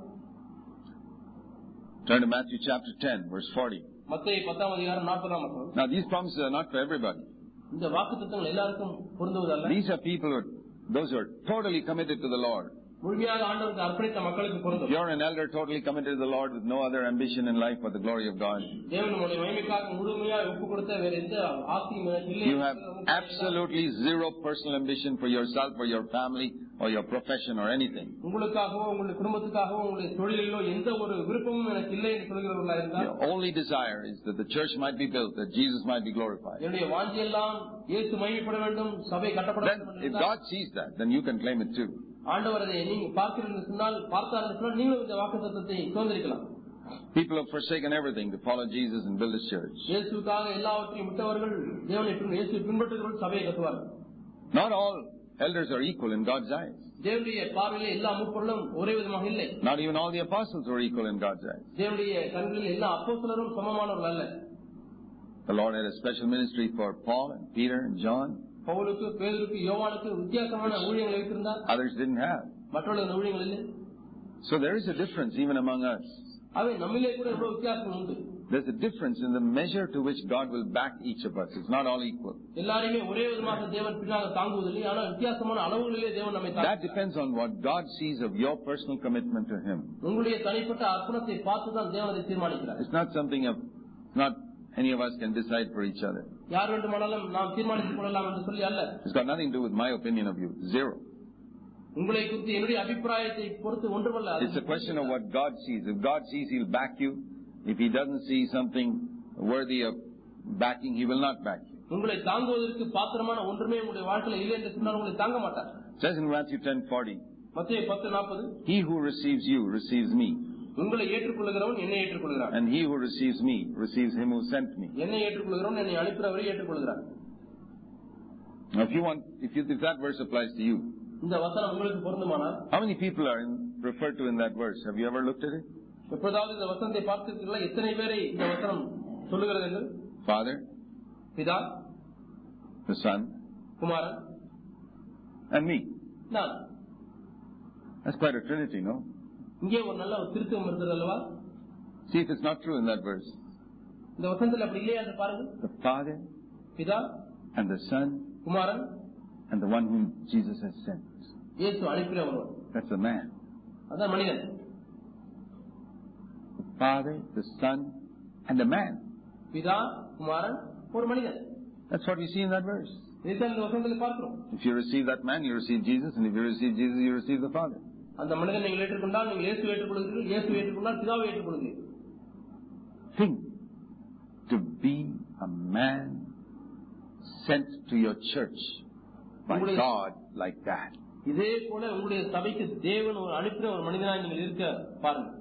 Turn to Matthew chapter ten, verse forty. மத்தேயு பத்தாம் அதிகாரம் நாற்பதாம் வசனம். Now these promises are not for everybody. இந்த வாக்குத்தத்தங்கள் எல்லாருக்கும் பொருந்துவதல்ல. These are people who are, those who are totally committed to the Lord. முழுமையாக ஆண்டவருக்கு அர்ப்பணித்த மக்களுக்கு பொருந்தும். You're an elder totally committed to the Lord with no other ambition in life but the glory of God. தேவனுடைய மகிமைக்காக முழுமையாக ஒப்பு கொடுத்த வேற எந்த ஆசையும் எனக்கு இல்லை. You have absolutely zero personal ambition for yourself or your family or your profession or anything. உங்களுக்காகவோ உங்களுடைய குடும்பத்துக்காகவோ உங்களுடைய தொழிலிலோ எந்த ஒரு விருப்பமும் எனக்கு இல்லை என்று சொல்கிறவர்களாக இருந்தால், Your only desire is that the church might be built, that Jesus might be glorified. என்னுடைய வாஞ்சையெல்லாம் இயேசு மகிமைப்பட வேண்டும், சபை கட்டப்பட வேண்டும். Then, if God sees that, then you can claim it too. ஆண்டவர் அதை நீங்க பார்க்கிறீர்கள் சொன்னால், பார்த்தார் என்று சொன்னால் நீங்களும் இந்த வாக்குத்தத்தத்தை சுதந்திரிக்கலாம். People have forsaken everything to follow Jesus and build His church. இயேசுவுக்காக எல்லாவற்றையும் விட்டவர்கள் தேவனை இயேசுவை பின்பற்றுகிறவர்கள் சபையை கட்டுவார்கள். Not all elders are equal in God's eyes. தேவனுடைய பார்வையில் எல்லா முப்பொருளும் ஒரே விதமாக இல்லை. Not even all the apostles were equal in God's eyes. தேவனுடைய கண்களில் எல்லா அப்போஸ்தலரும் சமமானவர்கள் அல்ல. The Lord had a special ministry for Paul and Peter and John. பவுலுக்கு, பேதுருக்கு, யோவானுக்கு வித்தியாசமான ஊழியங்களை வைத்திருந்தார். Others didn't have. மற்றவர்கள் ஊழியங்கள் இல்லை. So there is a difference even among us. அவை நம்மிலே கூட எவ்வளவு வித்தியாசம் உண்டு. There's a difference in the measure to which God will back each of us. It's not all equal. எல்லாரையுமே ஒரே விதமாக தேவன் பின்னாக தாங்குவதில்லை. ஆனால் வித்தியாசமான அளவுகளிலே தேவன் நம்மை தாங்குகிறார். That depends on what God sees of your personal commitment to Him. உங்களுடைய தனிப்பட்ட அர்ப்பணத்தை பார்த்து தான் தேவன் அதை தீர்மானிக்கிறார். It's not something of, not any of us can decide for each other. யார் வேண்டுமானாலும் நாம் தீர்மானித்துக் கொள்ளலாம் என்று சொல்லி அல்ல. It's got nothing to do with my opinion of you. Zero. உங்களை குறித்து என்னுடைய அபிப்பிராயத்தை பொறுத்து ஒன்றுமல்ல. It's a question of what God sees. If God sees, He'll back you. If He doesn't see something worthy of backing, He will not back you. உங்களை தாங்குவதற்கு பாத்திரமான ஒன்றுமே உங்களுடைய வாழ்க்கையில் இல்லை என்று சொன்னால் உங்களை தாங்க மாட்டார். It says in Matthew ten forty. மத்தேயு பத்து நாற்பது. He who receives you receives me. உங்களை ஏற்றுக்கொள்கிறவன் என்னை ஏற்றுக்கொள்கிறான். And he who receives me receives Him who sent me. என்னை ஏற்றுக்கொள்கிறவன் என்னை அனுப்பினவரை ஏற்றுக்கொள்கிறான். Now, if you want, if, you, if that verse applies to you, இந்த வசனம் உங்களுக்கு பொருந்துமானால், how many people are in, referred to in that verse? Have you ever looked at it? எப்போதாவது இந்த வசனத்தை பார்த்திருக்கீங்களா? எத்தனை பேரை இந்த வசனம் சொல்லுகிறது என்று? Father, பிதா, the Son, Kumaran, and me. நான். That's quite a trinity, no? இங்கே ஒரு நல்ல ஒரு திருத்தம் இருக்கிறது அல்லவா? See if it's not true in that verse. இந்த வசனத்தில் அப்படி இல்லையா என்று பாருங்கள். The Father, பிதா, and the Son, Kumaran, and the one whom Jesus has sent. இயேசு அனுப்பின ஒருவன். That's a man. அதான் மனிதன். The Father, the Son, and a man. பிதா, குமாரன், ஒரு மனிதன். That's what we see in that verse. இதைத்தான் இந்த வசனத்தில் பார்க்கிறோம். If you receive that man, you receive Jesus, and if you receive Jesus, you receive the Father. அந்த மனிதன் நீங்கள் ஏற்றுக்கொண்டால் நீங்கள் இயேசு ஏற்றுக்கொள்கிறீர்கள், இயேசு ஏற்றுக்கொண்டால் பிதாவை ஏற்றுக்கொள்கிறீர்கள். Think to be a man sent to your church by God like that. இதே போல உங்களுடைய சபைக்கு தேவன் ஒரு அனுப்பின ஒரு மனிதனாய் நீங்கள் இருக்க பாருங்கள்.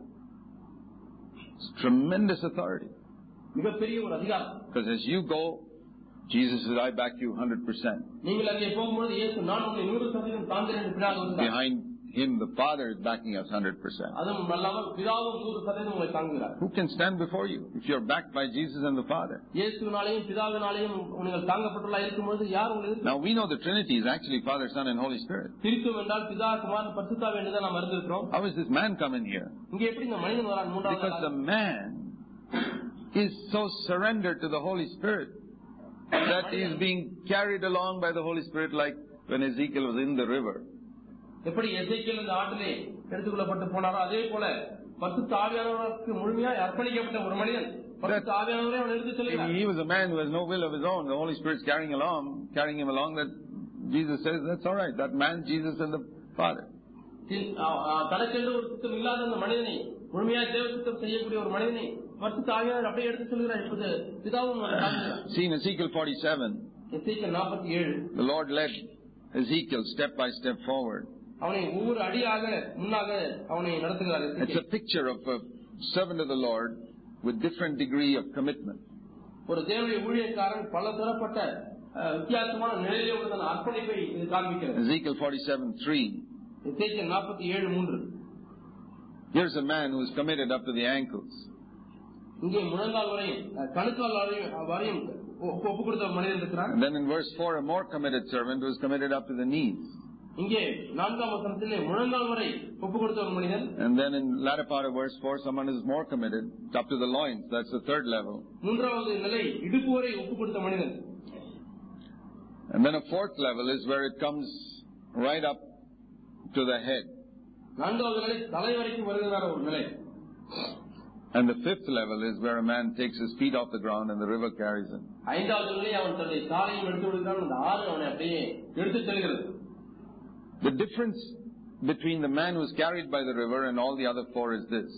It's tremendous authority. மிகப்பெரிய ஒரு அதிகாரம். Because as you go, Jesus says, I back you one hundred percent. நீங்கள் அங்கே போகும்போது இயேசு நான் உங்களை நூறு சதவீதம் தாங்குகிறேன் என்று பிதாவை சொல்கிறார். Behind him, the Father is backing us one hundred percent. அதுவும் அல்லாமல் பிதாவும் நூறு சதவீதம் உங்களை தாங்குகிறார். Who can stand before you if you're backed by Jesus and the Father? இயேசுவினாலேயும் பிதாவினாலேயும் நீங்கள் தாங்கப்பட்டுள்ள இருக்கும்போது யார் உங்களுக்கு? Now we know the Trinity is actually Father, Son, and Holy Spirit. திரித்துவம் என்றால் பிதா, குமாரன், பரிசுத்தாவி என்று நாம் அறிந்திருக்கிறோம். How is this man come in here? இங்கே எப்படி இந்த மனிதன் வரான் மூன்றாவது? Because the man is so surrendered to the Holy Spirit that he is being carried along by the Holy Spirit, like when Ezekiel was in the river. எப்படி எசேக்கியேல் இந்த ஆற்றிலே எடுத்துக்கொள்ளப்பட்டு போனாரோ அதே போல பரிசுத்த ஆவியானவருக்கு முழுமையாய் அர்ப்பணிக்கப்பட்ட ஒரு மனிதன் பரிசுத்த ஆவியானவரை அவன் எடுத்து செல்கிறார். He was a man who has no will of his own. The Holy Spirit's carrying along, carrying him along. That Jesus says, that's all right. That man, Jesus, and the Father. தனக்கென்று ஒரு சித்தம் இல்லாத அந்த மனிதனை முழுமையாய் தேவ சித்தம் செய்யக்கூடிய ஒரு மனிதனை பரிசுத்த ஆவியானவர் அப்படியே எடுத்து செல்கிறார் என்பது பிதாவும். See in Ezekiel forty-seven, எசேக்கியேல் நாற்பத்தி ஏழு, the Lord led Ezekiel step by step forward. அவனை ஒவ்வொரு அடியாக முன்னாக அவனை நடத்துகிறார். It's a picture of a servant of the Lord with different degree of commitment. ஒரு தேவனுடைய ஊழியக்காரன் பல தரப்பட்ட வித்தியாசமான நிலையிலே உள்ள அர்ப்பணிப்பை இது காண்பிக்கிறது. Ezekiel forty-seven three. எசேக்கியேல் நாற்பத்தி ஏழு மூன்று. Here's a man who is committed up to the ankles. இங்கே முழங்கால் வரையும் கணுக்கால் வரையும் ஒப்பு கொடுத்த மனிதன் இருக்கிறான். And then in verse four, a more committed servant who is committed up to the knees. இங்கே நான்காம் வசனத்திலே முழங்கால் வரை ஒப்பு கொடுத்த ஒரு மனிதன். And then in latter part of verse four, someone is more committed up to the loins. That's the third level. மூன்றாவது நிலை இடுப்பு வரை ஒப்பு கொடுத்த மனிதன். And then a fourth level is where it comes right up to the head. நான்காவது நிலை தலை வரைக்கும் வருகிற ஒரு நிலை. And the fifth level is where a man takes his feet off the ground and the river carries him. ஐந்தாவது நிலை அவன் தன்னுடைய காலையும் எடுத்து விடுகிறான், அந்த ஆறு அவனை அப்படியே எடுத்து செல்கிறது. The difference between the man who is carried by the river and all the other four is this.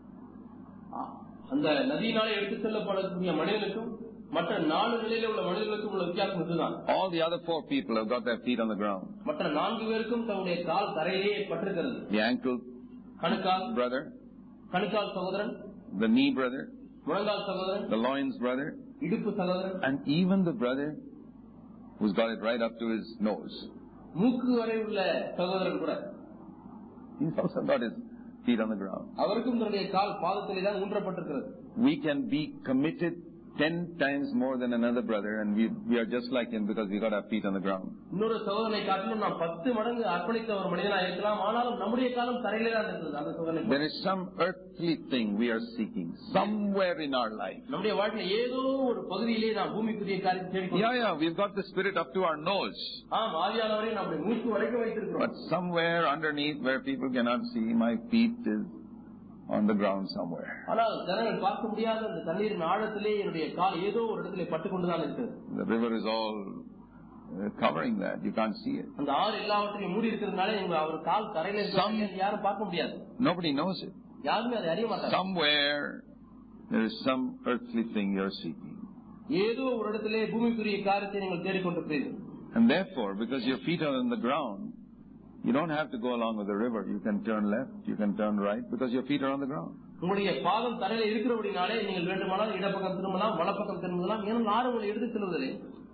அந்த நதியினாலே எடுத்து செல்லப்படக்கூடிய மனிதனுக்கும் மற்ற நாலு நிலையில உள்ள மனிதர்களுக்கும் உள்ள வித்தியாசம் இதுதான். All the other four people have got their feet on the ground. மற்ற நான்கு பேருக்கும் தன்னுடைய கால் தரையிலேயே பட்டிருக்கிறது. The ankle கணுக்கால் brother, கணுக்கால் சகோதரன், the knee brother, முழங்கால் சகோதரன், the loins brother, இடுப்பு சகோதரன், and even the brother who's got it right up to his nose. மூக்கு வரை உள்ள சகோதரன் கூட He's also got his feet on the ground. அவருக்கும் தன்னுடைய கால் பாதத்திலே தான் ஊன்றப்பட்டிருக்கிறது. We can be committed ten times more than another brother, and we we are just like him because we got our feet on the ground. இன்னொரு சகோதரனை காட்டிலும் நாம் பத்து மடங்கு அர்ப்பணித்த ஒரு மனிதனாக இருக்கலாம், ஆனாலும் நம்முடைய காலம் தரையிலே தான் இருக்கிறது. அந்த சகோதரனை There is some earthly thing we are seeking somewhere in our life. நம்முடைய வாழ்க்கையில் ஏதோ ஒரு பகுதியிலே நாம் பூமிக்குரிய காரியத்தை தேடிக்கொண்டு Yeah, yeah, we've got the Spirit up to our nose. ஆம், ஆவியானவரை நம்முடைய மூக்கு வரைக்கும் வைத்திருக்கிறோம். But somewhere underneath where people cannot see, my feet is on the ground somewhere. ஆனால் ஜனங்கள் பார்க்க முடியாத அந்த தண்ணீரின் ஆழத்திலே என்னுடைய கால் ஏதோ ஒரு இடத்திலே பட்டுக்கொண்டுதான் இருக்கிறது. The river is all uh, covering that. You can't see it. அந்த ஆறு எல்லாவற்றையும் மூடி இருக்கிறதுனால அவர் கால் தரையில இருக்கிறது யாரும் பார்க்க முடியாது. Nobody knows it. யாருமே அதை அறிய மாட்டாங்க. Somewhere there is some earthly thing you're seeking. ஏதோ ஒரு இடத்திலே பூமிக்குரிய காரியத்தை நீங்கள் தேடிக்கொண்டிருக்கிறீர்கள். And therefore, because your feet are on the ground, you don't have to go along with the river. You can turn left, you can turn right, because your feet are on the ground. உங்களுடைய பாதம் தரையில இருக்கிறபடினாலே நீங்கள் வேண்டுமானால் இடப்பக்கம் திரும்பலாம், வலப்பக்கம் திரும்பலாம், ஏன்னா ஆறு உங்களை எடுத்து செல்வதில்லை.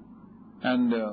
And uh,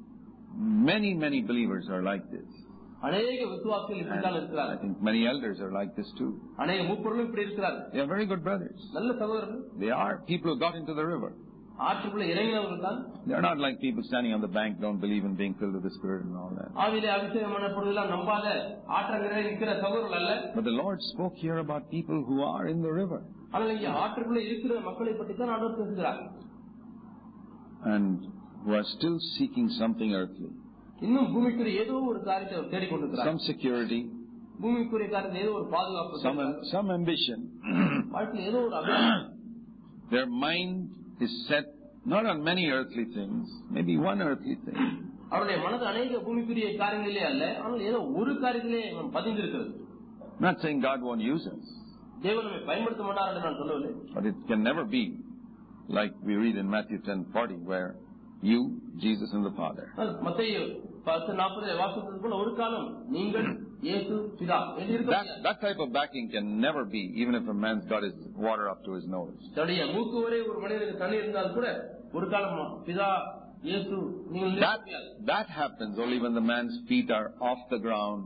many, many believers are like this. அநேக விசுவாசிகள் இப்படித்தான் இருக்கிறார்கள். I think many elders are like this too. அநேக மூப்பர்களும் இப்படி இருக்கிறார்கள். They are very good brothers. நல்ல சகோதரர்கள். They are people who got into the river. ஆற்றுக்குள்ள இறங்கினவர்கள் தான். They are not like people standing on the bank, don't believe in being filled with the Spirit and all that. ஆவியிலே அபிஷேகம் பண்ணப்படுவதெல்லாம் நம்பாத ஆற்றங்கரையிலே நிற்கிற சகோதரர்கள் அல்ல. But the Lord spoke here about people who are in the river. ஆனால் இங்கே ஆற்றுக்குள்ள இருக்கிற மக்களை பற்றி தான் ஆண்டவர் பேசுகிறார். And who are still seeking something earthly. இன்னும் பூமிக்குரிய ஏதோ ஒரு காரியத்தை தேடிக் கொண்டிருக்கிறார். Some security, பூமிக்குரிய காரியத்தில் ஏதோ ஒரு பாதுகாப்பு, some some ambition. வாழ்க்கையில் ஏதோ ஒரு அபிலாஷை. Their mind is set not on many earthly things, maybe one earthly thing. அவருடைய மனது அநேக பூமிக்குரிய காரியங்களிலே அல்ல, ஆனால் ஏதோ ஒரு காரியத்திலே பதிந்திருக்கிறது. Not saying God won't use us, தேவன் நம்மை பயன்படுத்த மாட்டார் என்று நான் சொல்லவில்லை. but it can never be like we read in Matthew ten forty, where you, Jesus, and the Father. மத்தேயு பத்து நாற்பது வாசித்தது போல ஒரு காலம் நீங்கள் இயேசு பிதா என்று இருக்க That, that type of backing can never be, even if a man's got his water up to his nose. தன்னுடைய மூக்கு வரை ஒரு மனிதனுக்கு தண்ணீர் இருந்தால் கூட ஒரு காலம் பிதா இயேசு நீங்கள் That, that happens only when the man's feet are off the ground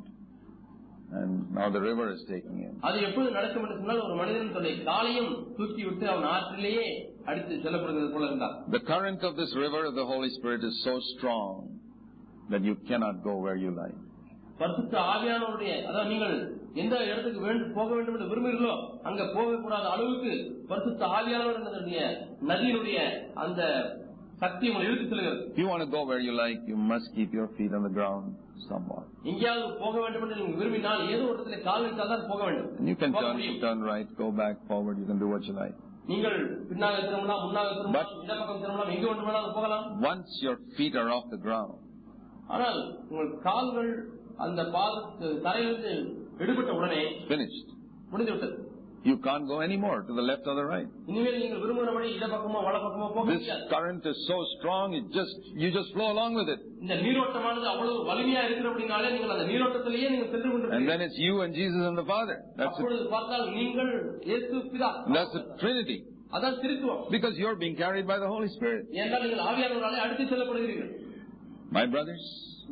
and now the river is taking him. அது எப்போது நடக்கும் என்று சொன்னால் ஒரு மனிதன் தன்னுடைய காலையும் தூக்கி விட்டு அவன் ஆற்றிலேயே அடித்து செல்லப்படுகிறது போல இருந்தார். The current of this river of the Holy Spirit is so strong that you cannot go where you like. பரிசுத்த ஆவியானவருடைய, அதாவது நீங்கள் எந்த இடத்துக்கு போக வேண்டும் என்று விரும்புகிறீர்களோ அங்க போகக்கூடாத அளவுக்கு பரிசுத்த ஆவியானவர் என்ற நதியினுடைய அந்த சக்தி உங்களை இழுத்து செல்கிறது. You want to go where you like, you must keep your feet on the ground somewhat. எங்கேயாவது போக வேண்டும் என்று நீங்கள் விரும்பினால் ஏதோ ஒரு இடத்துல கால் வைத்தால் தான் போக வேண்டும். And you can turn, turn right, go back, forward, you can do what you like. நீங்கள் பின்னாக திரும்பலாம், முன்னாக திரும்பலாம், இடப்பக்கம் திரும்பலாம், எங்கே ஒன்று வேணாலும் போகலாம். Once your feet are off the ground, ஆனால் உங்கள் கால்கள் அந்த பாதத்து தரையிலிருந்து எடுபட்ட உடனே finished. முடிந்துவிட்டது. You can't go anymore to the left or the right. இனிமேல் நீங்கள் விரும்புகிற வழி இடப்பக்கமோ வலப்பக்கமோ போக முடியாது. This current is so strong, it just you just flow along with it. இந்த நீரோட்டமானது அவ்வளவு வலிமையா இருக்கிறபடினாலே நீங்கள் அந்த நீரோட்டத்திலேயே நீங்கள் சென்று கொண்டிருக்கிறீர்கள். And then it's you and Jesus and the Father. That's it. அப்பொழுது பார்த்தால் நீங்கள் இயேசு பிதா. That's the Trinity. அதான் திருத்துவம். Because you're being carried by the Holy Spirit. ஏனென்றால் நீங்கள் ஆவியானவராலே அடித்து செல்லப்படுகிறீர்கள். My brothers,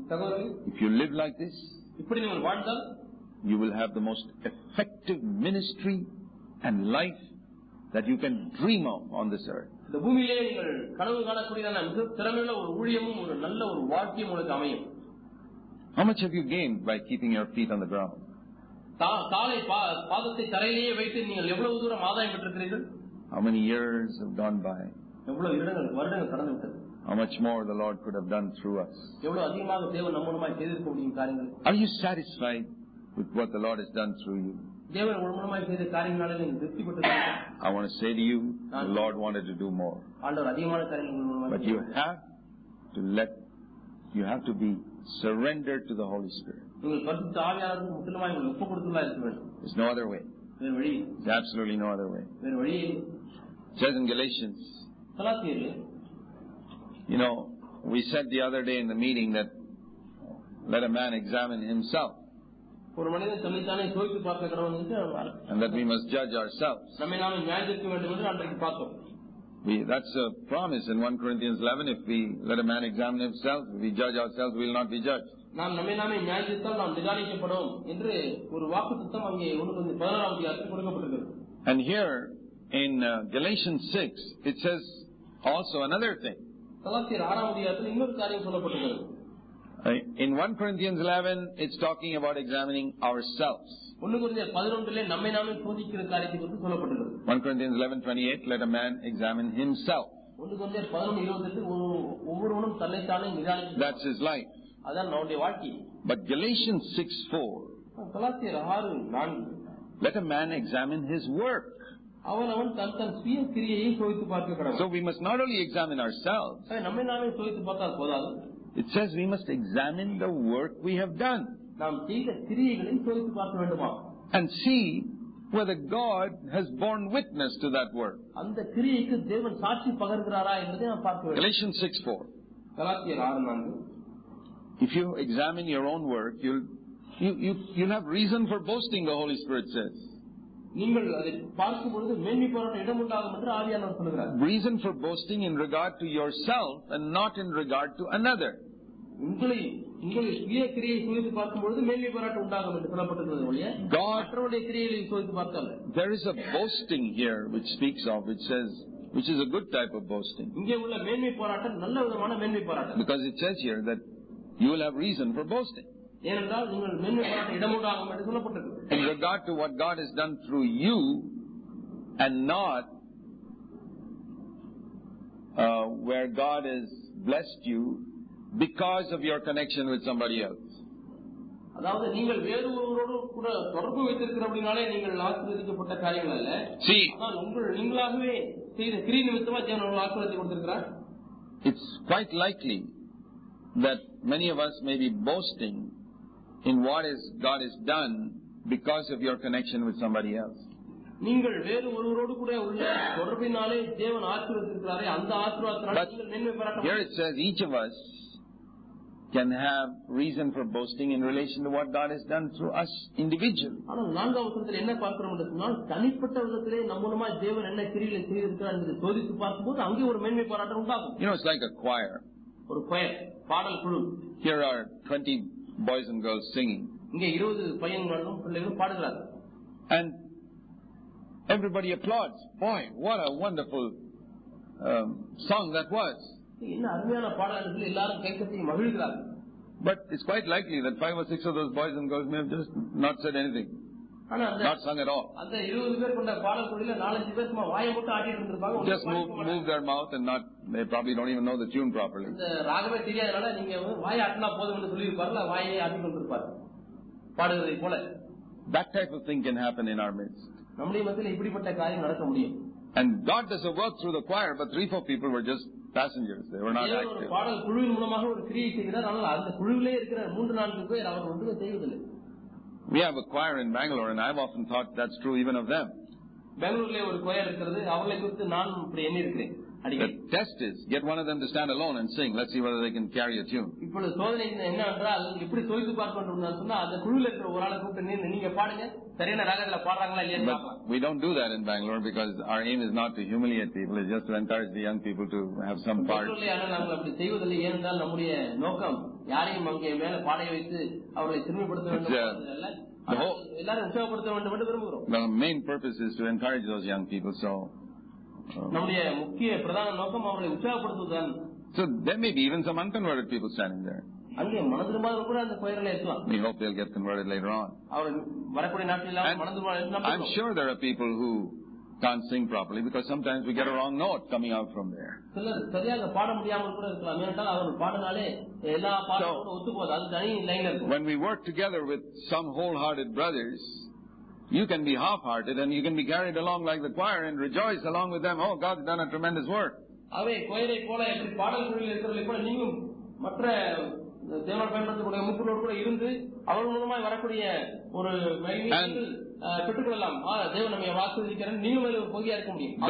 if you live like this, இப்படி நீங்கள் வாழ்ந்தால் you will have the most effective ministry and life that you can dream of on this earth. இந்த பூமியிலே நீங்கள் கனவு காணக்கூடியதான மிக திறமையுள்ள ஒரு ஊழியமும் ஒரு நல்ல ஒரு வாழ்க்கையும் உங்களுக்கு அமையும். How much have you gained by keeping your feet on the ground? காலை பாதத்தை தரையிலேயே வைத்து நீங்கள் எவ்வளவு தூரம் ஆதாயம் பெற்றிருக்கிறீர்கள்? How many years have gone by? எவ்வளவு வருடங்கள் வருடங்கள் கடந்து விட்டது. How much more the Lord could have done through us? எவ்வளவு அதிகமாக தேவன் நம்மூலமாய் செய்திருக்க முடியும் காரியங்கள். Are you satisfied with what the Lord has done through you? தேவன் மூலமாய் செய்த காரியங்களால நீங்கள் திருப்தி பெற்றிருக்கிறீர்களா? I want to say to you, the Lord wanted to do more. ஆண்டவர் அதிகமான காரியங்கள் மூலமாய். But you have to let, you have to be surrendered to the Holy Spirit. நீங்கள் பரிசுத்த ஆவியானவருக்கு முற்றிலுமாய் உங்களை ஒப்புக் கொடுத்துள்ளா இருக்க வேண்டும். There's no other way. வேறு வழி. There's absolutely no other way. வேறு வழி. It says in Galatians. கலாத்தியரிலே, you know, we said the other day in the meeting that let a man examine himself. ஒரு மனிதன் தன்னைத்தானே சோதித்து பார்க்க கடவுள் என்று, and that we must judge ourselves. நம்மை நாமே நியாயத்தீர்க்க வேண்டும் என்று அன்றைக்கு பார்த்தோம். We, that's a promise in First Corinthians eleven. If we let a man examine himself, if we judge ourselves, we will not be judged. நாம் நம்மை நாமே நியாயத்தீர்த்தால் நாம் நிதானிக்கப்படும் என்று ஒரு வாக்குத்தத்தம் அங்கே ஒன்று பதினாறாம் அதிகாரத்தில் கொடுக்கப்பட்டிருக்கிறது. And here in uh, Galatians six, it says also another thing. கலாத்தியர் ஆறாம் அதிகாரத்தில் இன்னொரு காரியம் சொல்லப்பட்டிருக்கிறது. In First Corinthians eleven, it's talking about examining ourselves. ஒன்று கொரிந்தியர் பதினொன்றிலே நம்மை நாமே சோதிக்கிற காரியத்தை குறித்து சொல்லப்பட்டிருக்கிறது. First Corinthians eleven twenty-eight, let a man examine himself. ஒன்று கொரிந்தியர் பதினொன்று இருபத்தெட்டு, ஒவ்வொருவனும் தன்னைத்தானே நிதானிக்க. That's his life. அதான் நம்முடைய வாழ்க்கை. But Galatians six four, கலாத்தியர் ஆறு நான்கு, let a man examine his work. அவன் அவன் தன் தன் சுய கிரியையை சோதித்து பார்க்க கடவுள். So we must not only examine ourselves. நம்மை நாமே சோதித்து பார்த்தால் போதாது. It says we must examine the work we have done. நாம் செய்த கிரியைகளை சோதித்து பார்க்க வேண்டுமா? And see whether God has borne witness to that work. அந்த கிரியைக்கு தேவன் சாட்சி பகர்கிறாரா என்பதை நாம் பார்க்க வேண்டும். Galatians six four. கலாத்தியர் ஆறு நான்கு. If you examine your own work, you'll you you you'll have reason for boasting, the Holy Spirit says. நீங்கள் அதை பார்க்கும் பொழுது மேன்மை பாராட்ட இடம் உண்டாகும் என்று ஆவியானவர் சொல்கிறார். Reason for boasting in regard to yourself and not in regard to another. உங்களை உங்களை சுய கிரியை சோதித்து பார்க்கும் பொழுது மேன்மை பாராட்ட உண்டாகும் என்று சொல்லப்பட்டிருக்கிறது ஒழிய மற்றவருடைய கிரியைகளை சோதித்து பார்த்தால். There is a boasting here which speaks of, which says, which is a good type of boasting. இங்கே உள்ள மேன்மை பாராட்டம் நல்ல விதமான மேன்மை பாராட்டம். Because it says here that you will have reason for boasting. ஏனென்றால் நீங்கள் மேன்மை பாராட்ட இடம் உண்டாகும் என்று சொல்லப்பட்டிருக்கிறது. In regard to what God has done through you, and not uh, where God has blessed you because of your connection with somebody else. அதாவது நீங்கள் வேறு ஒருவரோடு கூட தொடர்பு வைத்திருக்கிறபடினாலே நீங்கள் ஆசீர்வதிக்கப்பட்ட காரியங்கள் அல்ல. ஆனால் உங்கள் நீங்களாகவே செய்த கிரியை நிமித்தமா தேவன் உங்களுக்கு ஆசீர்வாதத்தை கொடுத்திருக்கிறார். It's quite likely that many of us may be boasting in what is God has done because of your connection with somebody else. நீங்கள் வேறு ஒருவரோடு கூட உள்ள தொடர்பினாலே தேவன் ஆசீர்வதித்திருக்கிறாரே அந்த ஆசீர்வாதத்தால் நீங்கள் மேன்மை பாராட்ட. Here it says each of us can have reason for boasting in relation to what God has done through us individually. ஆனால் நான்காம் வசனத்தில் என்ன பார்க்கிறோம் என்று சொன்னால் தனிப்பட்ட விதத்திலே நம் மூலமா தேவன் என்ன கிரியைகளை செய்திருக்கிறார் என்று சோதித்து பார்க்கும்போது அங்கே ஒரு மேன்மை பாராட்டம் உண்டாகும். You know, it's like a choir. ஒரு choir, பாடல் குழு. Here are twenty boys and girls singing. இங்கே இருபது பையன்களும் பிள்ளைகளும் பாடுகிறார்கள். And everybody applauds. Boy, what a wonderful um, song that was. என்ன அருமையான பாடல்கள் எல்லாரும் கைத்தட்டி மகிழ்கிறார்கள். But it's quite likely that five or six of those boys and girls may have just not said anything, not sung at all. அந்த இருபது பேர் கொண்ட பாடல் குழுல நாலஞ்சு பேர் சும்மா வாயை மட்டும் ஆட்டிட்டு இருந்திருப்பாங்க. Just move, move their mouth and not, they probably don't even know the tune properly. இந்த ராகமே தெரியாதனால நீங்க வாயை ஆட்டினா போதும் என்று சொல்லி இருப்பார்கள், வாயை ஆட்டி கொண்டிருப்பார் பாடுவதை போல. That type of thing can happen in our midst. நம்முடைய மத்தியில் இப்படிப்பட்ட காரியம் நடக்க முடியும். And God does a work through the choir, but three, four people were just passengers. They were not active. பாடல் குழுவின் மூலமாக ஒரு கிரியை செய்கிறார். ஆனால் அந்த குழுவிலே இருக்கிற மூன்று நான்கு பேர் அவர் ஒன்றுமே செய்வதில்லை. We have a choir in Bangalore, and I've often thought that's true even of them. பெங்களூர்ல ஒரு choir இருக்கிறது. அவர்களை குறித்து நான் இப்படி எண்ணி இருக்கிறேன். The test is get one of them to stand alone and sing. Let's see whether they can carry a tune. இப்பொழுது சோதனை என்ன என்றால் எப்படி சோதித்து பார்க்க வேண்டும் சொன்னா அந்த குழுவில் இருக்கிற ஒரு ஆளை கூப்பிட்டு நீங்க பாடுங்க, சரியான ராகத்துல பாடுறாங்களா இல்லையா பார்க்கலாம். We don't do that in Bangalore because our aim is not to humiliate people. It's just to encourage the young people to have some part. ஆனால் நாங்கள் அப்படி செய்வதில்லை. ஏனென்றால் நம்முடைய நோக்கம் யாரையும் அங்கே மேல பாடைய வைத்து அவர்களை சிறுமைப்படுத்த வேண்டும் அல்ல, எல்லாரும் உற்சாகப்படுத்த வேண்டும் என்று விரும்புகிறோம். The main purpose is to encourage those young people. So நம்முடைய முக்கிய பிரதான நோக்கம் அவர்களை உற்சாகப்படுத்துவதுதான். So there may be even some unconverted people standing there. அங்கே மனதிரும்பாதவர்கள் கூட அந்த கோயிலில் இருக்கலாம். We hope they'll get converted later on. அவர்கள் வரக்கூடிய நாட்களில் மனதிரும்பாத. I'm sure there are people who can't sing properly because sometimes we get a wrong note coming out from there. சிலர் சரியாக பாட முடியாமல் கூட இருக்கலாம். ஏனென்றால் அவர்கள் பாடினாலே எல்லா பாடலோடு ஒத்து போகுது, அது தனி லைன் இருக்கும். When we work together with some wholehearted brothers, you can be half-hearted and you can be carried along like the choir and rejoice along with them. Oh, God's done a tremendous work. அவை கோயிலை போல எப்படி பாடல் குழுவில் இருக்கிறவர்களை போல நீங்களும் மற்ற தேவனால் பயன்படுத்தக்கூடிய முக்கியோடு கூட இருந்து அவர்கள் மூலமாய் வரக்கூடிய ஒரு பெற்றுக்கொள்ளலாம். தேவன் நம்மை வாக்குறுதிக்கிறார், நீங்களும் ஒரு பகுதியா இருக்க முடியும்.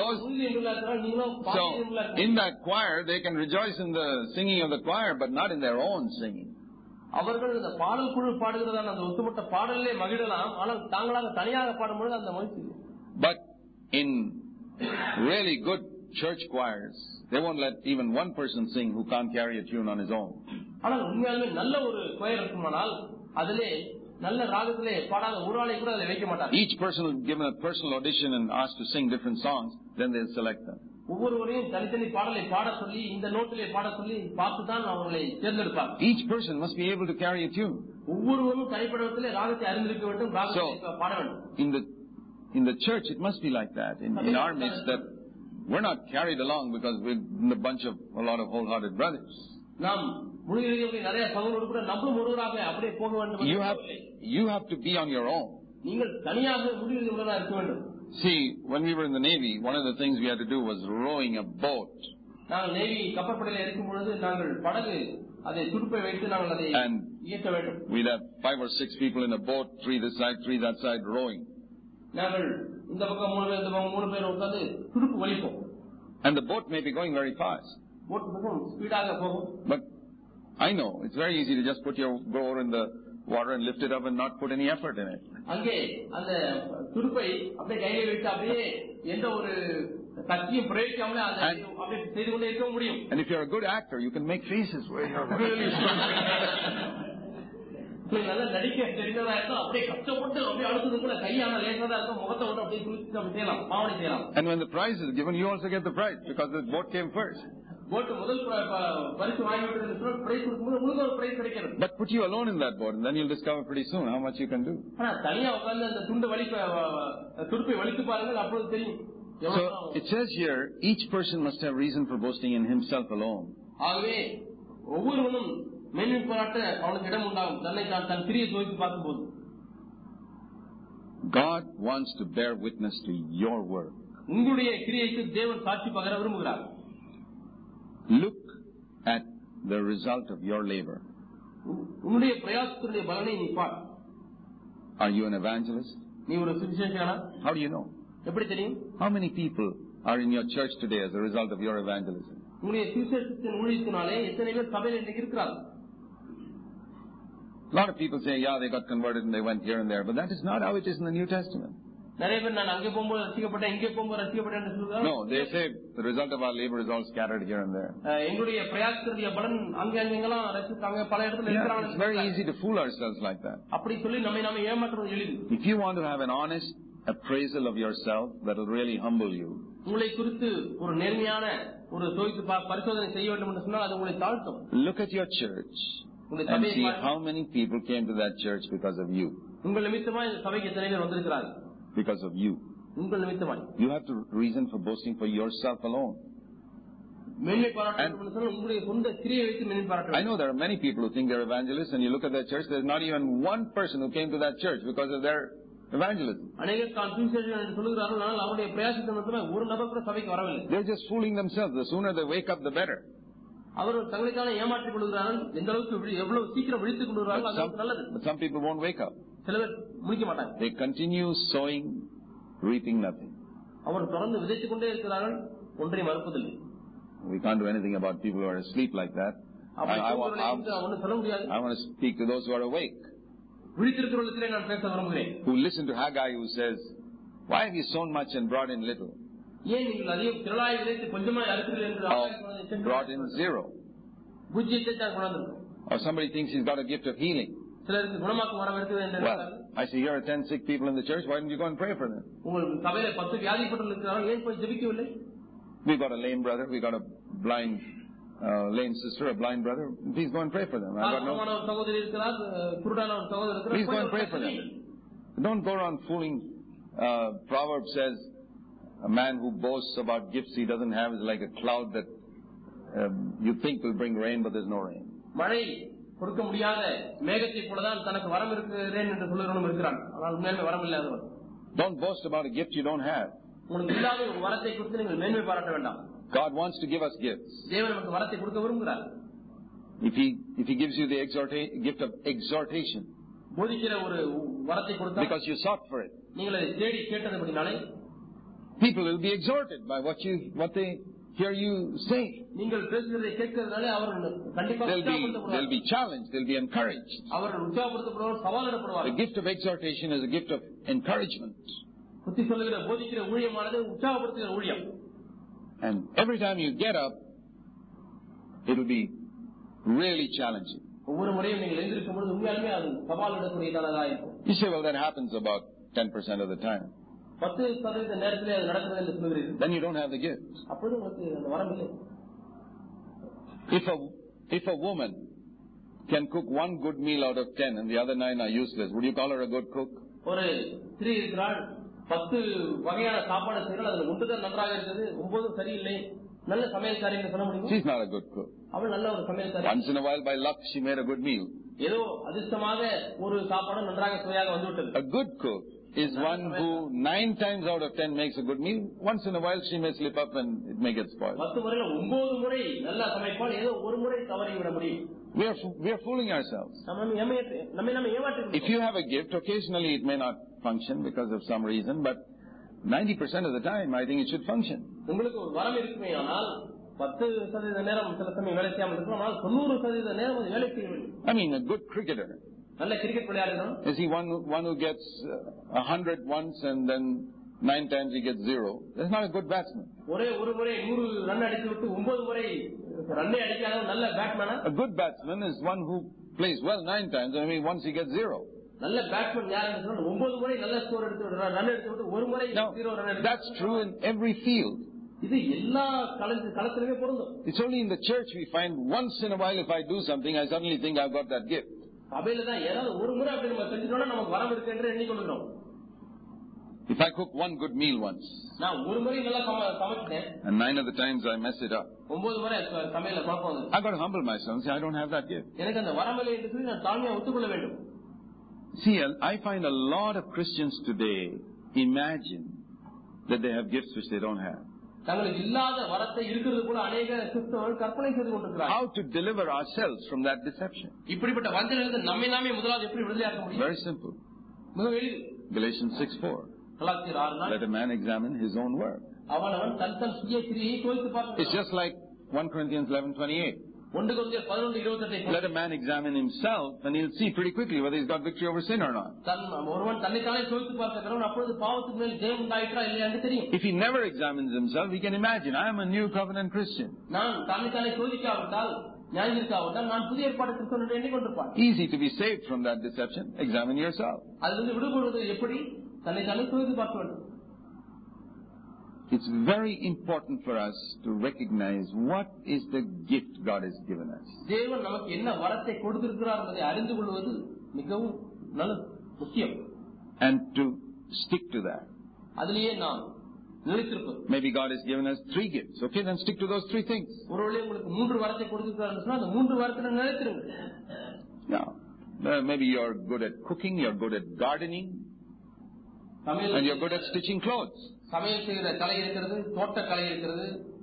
In that choir they can rejoice in the singing of the choir but not in their own singing. அவர்கள் இந்த பாடல் குழு பாடுகிறதான அந்த ஒட்டுமொத்த பாடலே மகிழலாம், ஆனால் தாங்களாக தனியாக பாடும்போது அந்த மகிழ்ச்சி. But in really good church choirs, they won't let even one person sing who can't carry a tune on his own. ஆனால் உண்மையாலுமே நல்ல ஒரு choir இருக்குமானால் அதிலே நல்ல ராகத்திலே பாடாத ஒரு ஆளை கூட அதில் வைக்க மாட்டார். Each person will give a personal audition and asked to sing different songs, then they'll select them. ஒவ்வொருவரையும் தனித்தனி பாடலை பாட சொல்லி இந்த நோட்டிலே பாட சொல்லி பார்த்து தான் அவர்களை தேர்ந்தெடுப்பார். Each person must be able to carry a tune. ஒவ்வொருவரும் தனிப்படத்திலே ராகத்தை அறிந்திருக்க வேண்டும், ராகத்தை பாட வேண்டும். In the in the church it must be like that. In, in our midst, that we're not carried along because we're in a bunch of a lot of wholehearted brothers. நாம் முழுவதும் நிறைய சகோதரரோடு கூட நம்பும் ஒருவராக அப்படியே போக வேண்டும். You have you have to be on your own. நீங்கள் தனியாக முடிவில் உள்ளவராக இருக்க வேண்டும். See, when we were in the Navy, one of the things we had to do was rowing a boat. நாங்கள் நேவி கப்பற்படையில் இருக்கும் பொழுது நாங்கள் படகு அதை துடுப்பை வைத்து நாங்கள் அதை இயக்க வேண்டும். We'd have five or six people in a boat, three this side, three that side, rowing. நாங்கள் இந்த பக்கம் மூணு பேர் இந்த பக்கம் மூணு பேர் உட்கார்ந்து துடுப்பு வலிப்போம். And the boat may be going very fast. Boat பக்கம் ஸ்பீடாக போகும். But I know it's very easy to just put your go over in the water and lift it up and not put any effort in it. அங்கே அந்த துடுப்பை அப்படியே கையில வைத்து அப்படியே எந்த ஒரு சக்தியும் பிரயோகிக்காமலே அதை அப்படியே செய்து கொண்டே இருக்க முடியும். And if you're a good actor, you can make faces where you're really நல்லா நடிக்க தெரிஞ்சதா இருக்கும், அப்படியே கஷ்டப்பட்டு அப்படியே அழுத்தது கூட கையான லேசாதான் இருக்கும், முகத்தை விட்டு அப்படியே குளிச்சு அப்படி செய்யலாம், பாவனை செய்யலாம். And when the prize is given, you also get the prize because the boat came first. Boat முதல் பரிசு வாங்கிவிட்டு பிரைஸ் கொடுக்கும்போது உங்களுக்கு ஒரு பிரைஸ் கிடைக்கிறது. But put you alone in that boat and then you'll discover pretty soon how much you can do. ஆனா தனியா உட்கார்ந்து அந்த துண்டு வலிப்ப துடுப்பை வலித்து பாருங்கள், அப்பொழுது தெரியும். So it says here, each person must have reason for boasting in himself alone. ஆகவே ஒவ்வொருவனும் மேன்மை பாராட்ட அவனுக்கு இடம் உண்டாகும். தன்னை தான் தன் கிரியை சோதித்து பார்க்கும் போது God wants to bear witness to your work. உங்களுடைய கிரியைக்கு தேவன் சாட்சி பகர விரும்புகிறார். Look at the result of your labor. உன்னுடைய பிரயாசத்தினுடைய பலனை நீ பார். Are you an evangelist? நீ ஒரு சுவிசேஷகனா? How do you know? எப்படி தெரியும்? How many people are in your church today as a result of your evangelism? உன்னுடைய சுவிசேஷத்தின் ஊழியத்தினாலே எத்தனை பேர் சபையில் இன்றைக்கு இருக்கிறார்கள்? A lot of people say, yeah, they got converted and they went here and there, but that is not how it is in the New Testament. நிறைய பேர் நான் அங்கே போகும்போது ரசிக்கப்பட்டேன், இங்கே போகும்போது ரசிக்கப்பட்டேன் என்று சொல்றாங்க. No, they say the result of our labor is all scattered here and there. எங்களுடைய பிரயாசத்தினுடைய பலன் அங்கே அங்கெல்லாம் ரசித்தாங்க, பல இடத்துல இருக்கிறாங்க. It's very easy to fool ourselves like that. அப்படி சொல்லி நம்மை நாம ஏமாற்றுவது எளிது. If you want to have an honest appraisal of yourself, that will really humble you. உங்களை குறித்து ஒரு நேர்மையான ஒரு சோதித்து பரிசோதனை செய்ய வேண்டும் என்று சொன்னால் அது உங்களை தாழ்த்தும். Look at your church and see how many people came to that church because of you. உங்கள் நிமித்தமாய் இந்த சபைக்கு எத்தனை பேர் வந்திருக்கிறார்கள்? Because of you. உங்கள் நிமித்தமாய். You have to reason for boasting for yourself alone. மேன்மை பாராட்ட வேண்டும் என்று சொன்னால் உங்களுடைய சொந்த கிரியை வைத்து மேன்மை பாராட்ட வேண்டும். I know there are many people who think they're evangelists, and you look at their church, there's not even one person who came to that church because of their evangelism. அநேகர் தான் சுவிசேஷகன் என்று சொல்கிறார்கள், ஆனால் அவருடைய பிரயாசத்தின் நிமித்தமாய் ஒரு நபர் கூட சபைக்கு வரவில்லை. They're just fooling themselves. The sooner they wake up, the better. அவர்கள் தங்களுக்கான ஏமாற்றிக் கொள்கிறார்கள். எந்த அளவுக்கு எவ்வளவு சீக்கிரம் விழித்துக் கொள்கிறார்கள் அது நல்லது. But some people won't wake up. சில பேர் முடிக்க மாட்டாங்க. They continue sowing, reaping nothing. அவர் தொடர்ந்து விதைத்துக் கொண்டே இருக்கிறார்கள், ஒன்றை மறுப்பதில்லை. We can't do anything about people who are asleep like that. I, I, I, I want to speak to those who are awake. விழித்திருக்கிறவர்களிடத்திலே நான் பேச விரும்புகிறேன். Who listen to Haggai who says, why have you sown much and brought in little? ஏன் நீங்கள் அதிகம் திரளாய் விதைத்து கொஞ்சமாய் அறுக்கிறீர்கள் என்று brought in zero. பூஜ்ஜியத்தை தான் கொண்டாந்து. Or somebody thinks he's got a gift of healing. சிலருக்கு குணமாக்கும் வரம் இருக்குது என்று Well, I see here are ten sick people in the church. Why don't you go and pray for them? உங்கள் சபையிலே பத்து வியாதிப்பட்டவர்கள் இருக்கிறார்கள், ஏன் போய் ஜெபிக்கவில்லை? We got a lame brother, we got a blind uh, lame sister, a blind brother. Please go and pray for them. I got no. சகோதரி இருக்கிறார், குருடான ஒரு சகோதரர் இருக்கிறார். Please go and pray for them. Don't go around fooling. Uh, Proverbs says, a man who boasts about gifts he doesn't have is like a cloud that um, you think will bring rain, but there's no rain. மழை கொடுக்க முடியாத மேகத்தை போலதான் தனக்கு வரம் இருக்கிறேன் என்று சொல்லுகிறவனும் இருக்கிறான், ஆனால் உண்மையிலே வரம் இல்லாதவன். Don't boast about a gift you don't have. உங்களுக்கு இல்லாத ஒரு வரத்தை குறித்து நீங்கள் மேன்மை பாராட்ட வேண்டாம். God wants to give us gifts. தேவன் நமக்கு வரத்தை கொடுக்க விரும்புகிறார். If he if he gives you the exhorta- gift of exhortation, போதிக்கிற ஒரு வரத்தை கொடுத்தால், because you sought for it, நீங்கள் அதை தேடி கேட்டதுபடினாலே, people will be exhorted by what you what they hear you say. நீங்கள் பேசுகிறதை கேட்கிறதுனாலே அவர்கள் கண்டிப்பாக உற்சாகப்படுத்தப்படுவார்கள். They'll be challenged, they'll be encouraged. அவர்கள் உற்சாகப்படுத்தப்படுவார்கள், சவாலிடப்படுவார்கள். The gift of exhortation is a gift of encouragement. புத்தி சொல்லுகிற போதிக்கிற ஊழியமானது உற்சாகப்படுத்துகிற ஊழியம். And every time you get up, it will be really challenging. ஒவ்வொரு முறையும் நீங்கள் எழுந்திருக்கும் பொழுது உண்மையாலுமே அது சவாலிடக்கூடியதானதா இருக்கும். You say, well, that happens about ten percent of the time. பத்து சதவீத நேரத்திலே அது நடக்கிறது என்று சொல்கிறீர்கள். Then you don't have the gift. அப்பொழுது உங்களுக்கு அந்த வரம் இல்லை. If a if a woman can cook one good meal out of ten and the other nine are useless, would you call her a good cook? ஒரு ஸ்திரீ இருக்கிறாள், பத்து வகையான சாப்பாடு செய்யறாள், அதுல ஒன்றுதான் நன்றாக இருக்குது, ஒன்பதும் சரியில்லை, நல்ல சமையல்காரி என்று சொல்ல முடியும்? She's not a good cook. அவள் நல்ல ஒரு சமையல்காரி. Once in a while, by luck, she made a good meal. ஏதோ அதிர்ஷ்டமாக ஒரு சாப்பாடு நன்றாக சுவையாக வந்துவிட்டது. A good cook is one who nine times out of ten makes a good meal. Once in a while she may slip up and it may get spoiled. பத்து முறையில ஒன்பது முறை நல்லா சமைப்பால் ஏதோ ஒரு முறை தவறி விட முடியும். We are we are fooling ourselves. If you have a gift, occasionally it may not function because of some reason, but ninety percent of the time I think it should function. உங்களுக்கு ஒரு வரம் இருக்குமே, ஆனால் பத்து சதவீத நேரம் சில சமயம் வேலை செய்யாமல் இருக்கும், ஆனால் தொண்ணூறு சதவீத நேரம் அது வேலை செய்ய வேண்டும். I mean, a good cricketer. நல்ல கிரிக்கெட் விளையாடுறோம். Is he one one who gets a hundred once and then nine times he gets zero? That's not a good batsman. ஒரே ஒரு முறை நூறு ரன் அடித்து விட்டு ஒன்பது முறை ரன்னை அடிக்காத நல்ல பேட்ஸ்மேனா? A good batsman is one who plays well nine times and I mean once he gets zero. நல்ல பேட்ஸ்மேன் யாருன்னு சொன்னா ஒன்பது முறை நல்ல ஸ்கோர் எடுத்து விடுறார், ரன் எடுத்து விட்டு ஒரு முறை ஜீரோ ரன் எடுத்து. That's true in every field. இது எல்லா களத்திலுமே பொருந்தும். It's only in the church we find once in a while if I do something I suddenly think I've got that gift. சபையில தான் ஏதாவது ஒரு முறை அப்படி நம்ம செஞ்சுட்டோம்னா நமக்கு வரம் இருக்கு என்று எண்ணிக்கொள்கிறோம். If I cook one good meal once, நான் ஒரு முறை நல்லா சமைச்சேன், and nine of the times I mess it up, ஒன்பது முறை சமையல்ல குழப்பம் வந்தது. I've got to humble myself and say, I don't have that gift. எனக்கு அந்த வரமில்லை என்று சொல்லி நான் தாழ்மையா ஒத்துக்கொள்ள வேண்டும். See, I find a lot of Christians today imagine that they have gifts which they don't have. தங்களுக்கு இல்லாத வரத்தை இருக்கிறது கூட அநேக கிறிஸ்தவர்கள் கற்பனை செய்து கொண்டிருக்கிறார்கள். How to deliver ourselves from that deception? இப்படிப்பட்ட வஞ்சனையிலிருந்து நம்மை நாமே முதலாவது எப்படி விடுதலையாக்க முடியும்? Very simple. மிக எளிது. Galatians six four. Let a man examine his own work. அவனவன் தன் தன் சுய கிரியை சோதித்து பார்க்க. It's just like First Corinthians eleven twenty-eight. ஒன்று கொரிந்தியர் பதினொன்று இருபத்தெட்டு. Let a man examine himself and he'll see pretty quickly whether he's got victory over sin or not. தன் ஒருவன் தன்னைத்தானே சோதித்து பார்க்கிறவன் அப்பொழுது பாவத்துக்கு மேல் ஜெயம் உண்டாயிற்றா இல்லையா என்று தெரியும். If he never examines himself, he can imagine, I am a new covenant Christian. நான் தன்னைத்தானே சோதிக்காவிட்டால் ஞாயிற்காவிட்டால் நான் புதிய ஏற்பாடு கிறிஸ்தவன் என்று எண்ணிக்கொண்டிருப்பான். Easy to be saved from that deception. Examine yourself. அதிலிருந்து விடுபடுவது எப்படி? தன்னைத்தானே சோதித்து பார்க்க வேண்டும். It's very important for us to recognize what is the gift God has given us. தேவன் நமக்கு என்ன வரத்தை கொடுத்திருக்கிறார் என்பதை அறிந்து கொள்வது மிகவும் நல்லது, முக்கியம். And to stick to that. அதிலேயே நாம் நிலைத்திருப்பது. Maybe God has given us three gifts. Okay, then stick to those three things. ஒருவேளை உங்களுக்கு மூன்று வரத்தை கொடுத்திருக்கிறார் என்று சொன்னால் அந்த மூன்று வரத்தை நிலைத்திருங்க. Yeah. Uh, maybe you're good at cooking, you're good at gardening, and you're good at stitching clothes. சமையல் செய்கிற கலை இருக்கிறது, தோட்ட கலை இருக்கிறது,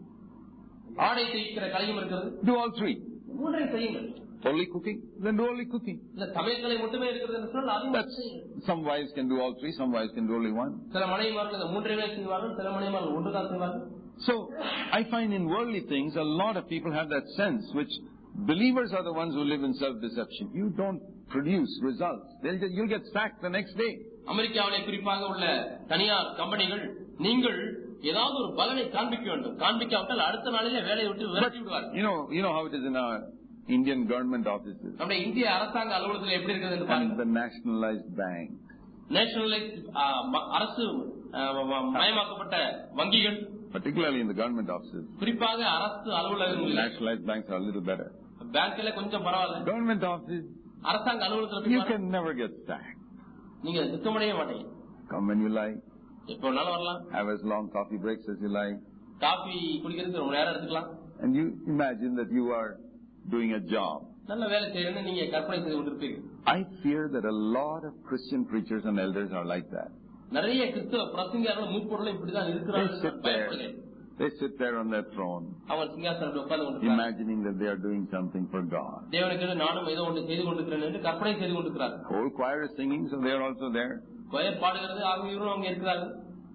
ஆடை தைக்கிற கலையும் இருக்கிறது. Do all three. மூன்றையும் செய்யுங்கள். Only cooking, then do only cooking. இல்ல சமையல் கலை மட்டுமே இருக்கிறது என்று சொன்னால் அதுவும் செய்யுங்கள். Some wives can do all three, some wives can do only one. சில மனைவிமார்கள் இந்த மூன்றையுமே செய்வார்கள், சில மனைவிமார்கள் ஒன்றுதான் செய்வார்கள். So I find in worldly things a lot of people have that sense, which believers are the ones who live in self-deception. You don't produce results. Just, you'll get sacked the next day. அமெரிக்காவிலே குறிப்பாக உள்ள தனியார் கம்பெனிகள் நீங்கள் ஏதாவது ஒரு பலனை காண்பிக்க வேண்டும், காண்பிக்காவிட்டால் அடுத்த நாளிலே வேலையை விட்டு விரட்டி விடுவார்கள். You know, you know how it is in our Indian government offices. நம்முடைய இந்திய அரசாங்க அலுவலகத்தில் எப்படி இருக்கிறது என்று பாருங்கள். The nationalized bank. நேஷனலைஸ்ட் அரசு மயமாக்கப்பட்ட வங்கிகள். Particularly in the government offices. குறிப்பாக அரசு அலுவலகங்களில். Nationalized banks are a little better. பேங்க்ல கொஞ்சம் பரவாயில்லை. Government office. அரசாங்க அலுவலகத்தில் you can never get sacked. நீங்க சுத்தமடைய மாட்டீங்க. Come when you like. எப்போ வேணாலும் வரலாம். Have as long coffee breaks as you like. Coffee குடிக்கிறதுக்கு ரொம்ப நேரம் எடுத்துக்கலாம். And you imagine that you are doing a job. நல்ல வேலை செய்யறேன்னு நீங்க கற்பனை செய்து கொண்டிருப்பீங்க. I fear that a lot of Christian preachers and elders are like that. நிறைய கிறிஸ்தவ பிரசங்கியார்கள் மூப்பொருள் இப்படிதான் இருக்கிறார்கள். They sit there on their throne, அவர் சிங்காசனத்தில் உட்கார்ந்து கொண்டிருக்கிறார்கள், imagining that they are doing something for God. தேவனுக்கு நானும் ஏதோ ஒன்று செய்து கொண்டிருக்கிறேன் என்று கற்பனை செய்து கொண்டிருக்கிறார்கள். Whole choir is singing, so they are also there. Choir பாடுகிறது, ஆகியோரும் அங்கே இருக்கிறார்கள்.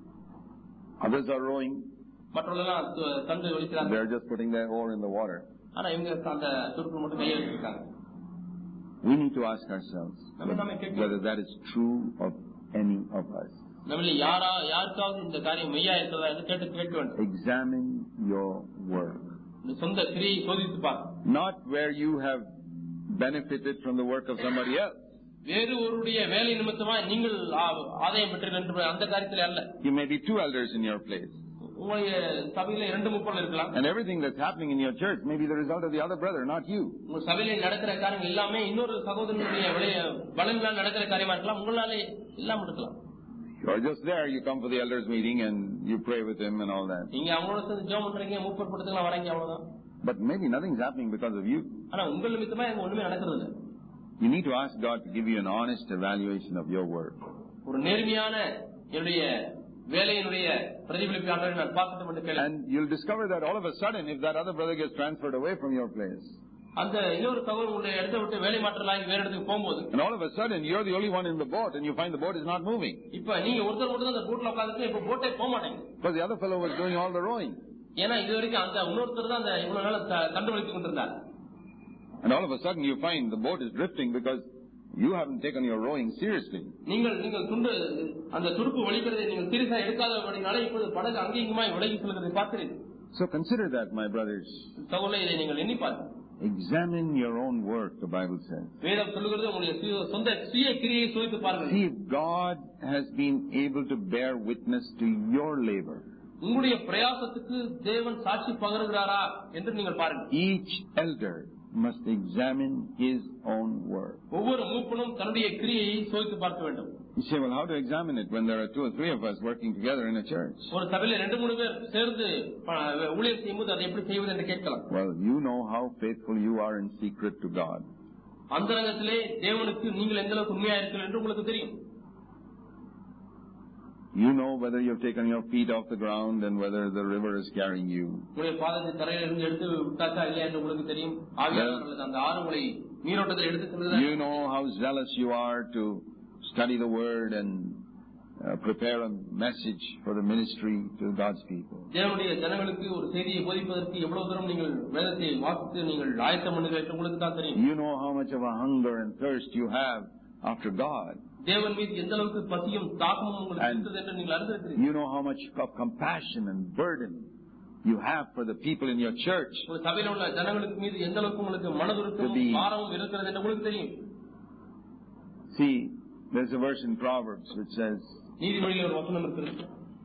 Others are rowing. மற்றவர்களெல்லாம் தண்டு வலிக்கிறார்கள். They are just putting their oar in the water. ஆனா இவங்க அந்த துடுப்பு மட்டும் கையில் வச்சிருக்காங்க. We need to ask ourselves whether that is true of any of us. நம்மள யாரா யாருக்காவது இந்த காரியம் மெய்யா இருக்கிறதா என்று கேட்டு கேட்க வேண்டும். Examine your work. இந்த சொந்த கிரியை சோதித்து பார். Not where you have benefited from the work of somebody else. வேறு ஒருவருடைய வேலை நிமித்தமாக நீங்கள் ஆதாயம் பெற்றீர்கள் அந்த காரியத்தில் அல்ல. You may be two elders in your place. உங்களுடைய சபையில இரண்டு முப்பொருள் இருக்கலாம். And everything that's happening in your church may be the result of the other brother, not you. உங்க சபையில நடக்கிற காரியங்கள் எல்லாமே இன்னொரு சகோதரனுடைய பலனால நடக்கிற காரியமா இருக்கலாம், உங்களால இல்லாம இருக்கலாம். You're just there, you come for the elders meeting and you pray with him and all that. நீங்க அவங்களோட சேர்ந்து ஜெபம் பண்றீங்க, மூப்பர் படுத்துக்கலாம் வரீங்க, அவ்வளவுதான். But maybe nothing's happening because of you. ஆனா உங்கள் நிமித்தமா எங்க ஒண்ணுமே நடக்கிறது இல்ல. You need to ask God to give you an honest evaluation of your work. ஒரு நேர்மையான என்னுடைய வேலையினுடைய பிரதிபலிப்பு ஆண்டவரே நான் பார்க்கட்டும் என்று கேளு. And you'll discover that all of a sudden if that other brother gets transferred away from your place, அந்த இன்னொரு சகோதரன் உங்களுடைய இடத்தை விட்டு வேலை மாற்றலாகி வேற இடத்துக்கு போகும்போது, and all of a sudden you're the only one in the boat and you find the boat is not moving. இப்ப நீங்க ஒருத்தர் மட்டும் அந்த போட்ல உட்கார்ந்துட்டு இப்ப போட்டே போக மாட்டேங்குது. Because the other fellow was doing all the rowing. ஏன்னா இது வரைக்கும் அந்த இன்னொருத்தர் தான் அந்த இவ்வளவு நாள் கண்டுபிடித்துக் கொண்டிருந்தார். And all of a sudden you find the boat is drifting because you haven't taken your rowing seriously. நீங்கள் நீங்கள் துண்டு அந்த துடுப்பு வலிக்கிறதை நீங்கள் சீரியஸா எடுக்காதபடினால இப்போது படகு அங்கேயுமாய் விலகி செல்வதை பார்க்கிறீர்கள். So consider that, my brothers. சகோதரர்களே, இதை நீங்கள் எண்ணி பாருங்கள். Examine your own work, the Bible says. வேதம் சொல்லுகிறது உங்களுடைய சொந்த சுய கிரியை சோதித்து பாருங்கள். See if God has been able to bear witness to your labor. உங்களுடைய பிரயாசத்துக்கு தேவன் சாட்சி பகருகிறாரா என்று நீங்கள் பாருங்கள். Each elder must examine his own work. ஒவ்வொரு மூப்பனும் தன்னுடைய கிரியையை சோதித்து பார்க்க வேண்டும். You say, well, how to examine it when there are two or three of us working together in a church? ஒரு சபையில ரெண்டு மூணு பேர் சேர்ந்து ஊழியம் செய்யும்போது அதை எப்படி செய்வது என்று கேட்கலாம். Well, you know how faithful you are in secret to God. அந்தரங்கத்திலே தேவனுக்கு நீங்கள் எந்த அளவுக்கு உண்மையா இருக்கிறீர்கள் என்று உங்களுக்கு தெரியும். You know whether you've taken your feet off the ground and whether the river is carrying you. உங்களுடைய பாதத்தை தரையிலிருந்து எடுத்து விட்டாச்சா இல்லையா என்று உங்களுக்கு தெரியும். ஆவியானவர் அந்த ஆறு உங்களை நீரோட்டத்தில் எடுத்து செல்லுகிறார். You know how zealous you are to study the word and uh, prepare a message for the ministry to God's people. தேவனுடைய ஜனங்களுக்கு ஒரு செய்தியை போதிப்பதற்கு எவ்வளவு தூரம் நீங்கள் வேதத்தை வாசித்து நீங்கள் ஆயத்தம் பண்ணுகிறீர்கள் என்று உங்களுக்கு தான் தெரியும். You know how much of a hunger and thirst you have after God. தேவன் மீது எந்த அளவுக்கு பசியும் தாகமும் உங்களுக்கு இருக்கிறது என்று நீங்கள் அறிந்திருக்கிறீர்கள். You know how much of compassion and burden you have for the people in your church. ஒரு சபையில் உள்ள ஜனங்களுக்கு மீது எந்த அளவுக்கு உங்களுக்கு மனதுருக்கமும் பாரமும் இருக்கிறது என்று உங்களுக்கு தெரியும். See, there's a verse in Proverbs which says, நீதிமொழியில் ஒரு வசனம் இருக்கிறது.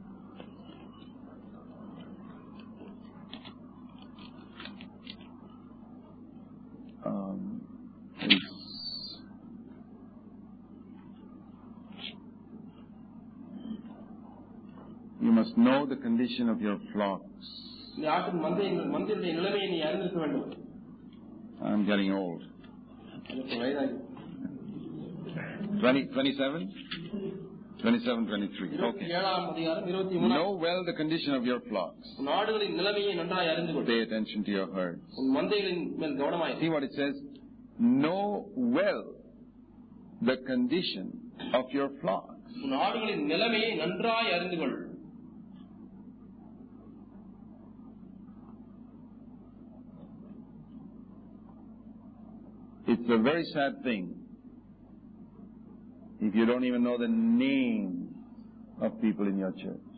Um, you must know the condition of your flocks. I'm getting old. twenty, twenty-seven? twenty-seven, twenty-three. Okay. Know well the condition of your flocks. Pay attention to your herds. See what it says? Know well the condition of your flocks. It's a very sad thing if you don't even know the names of people in your church.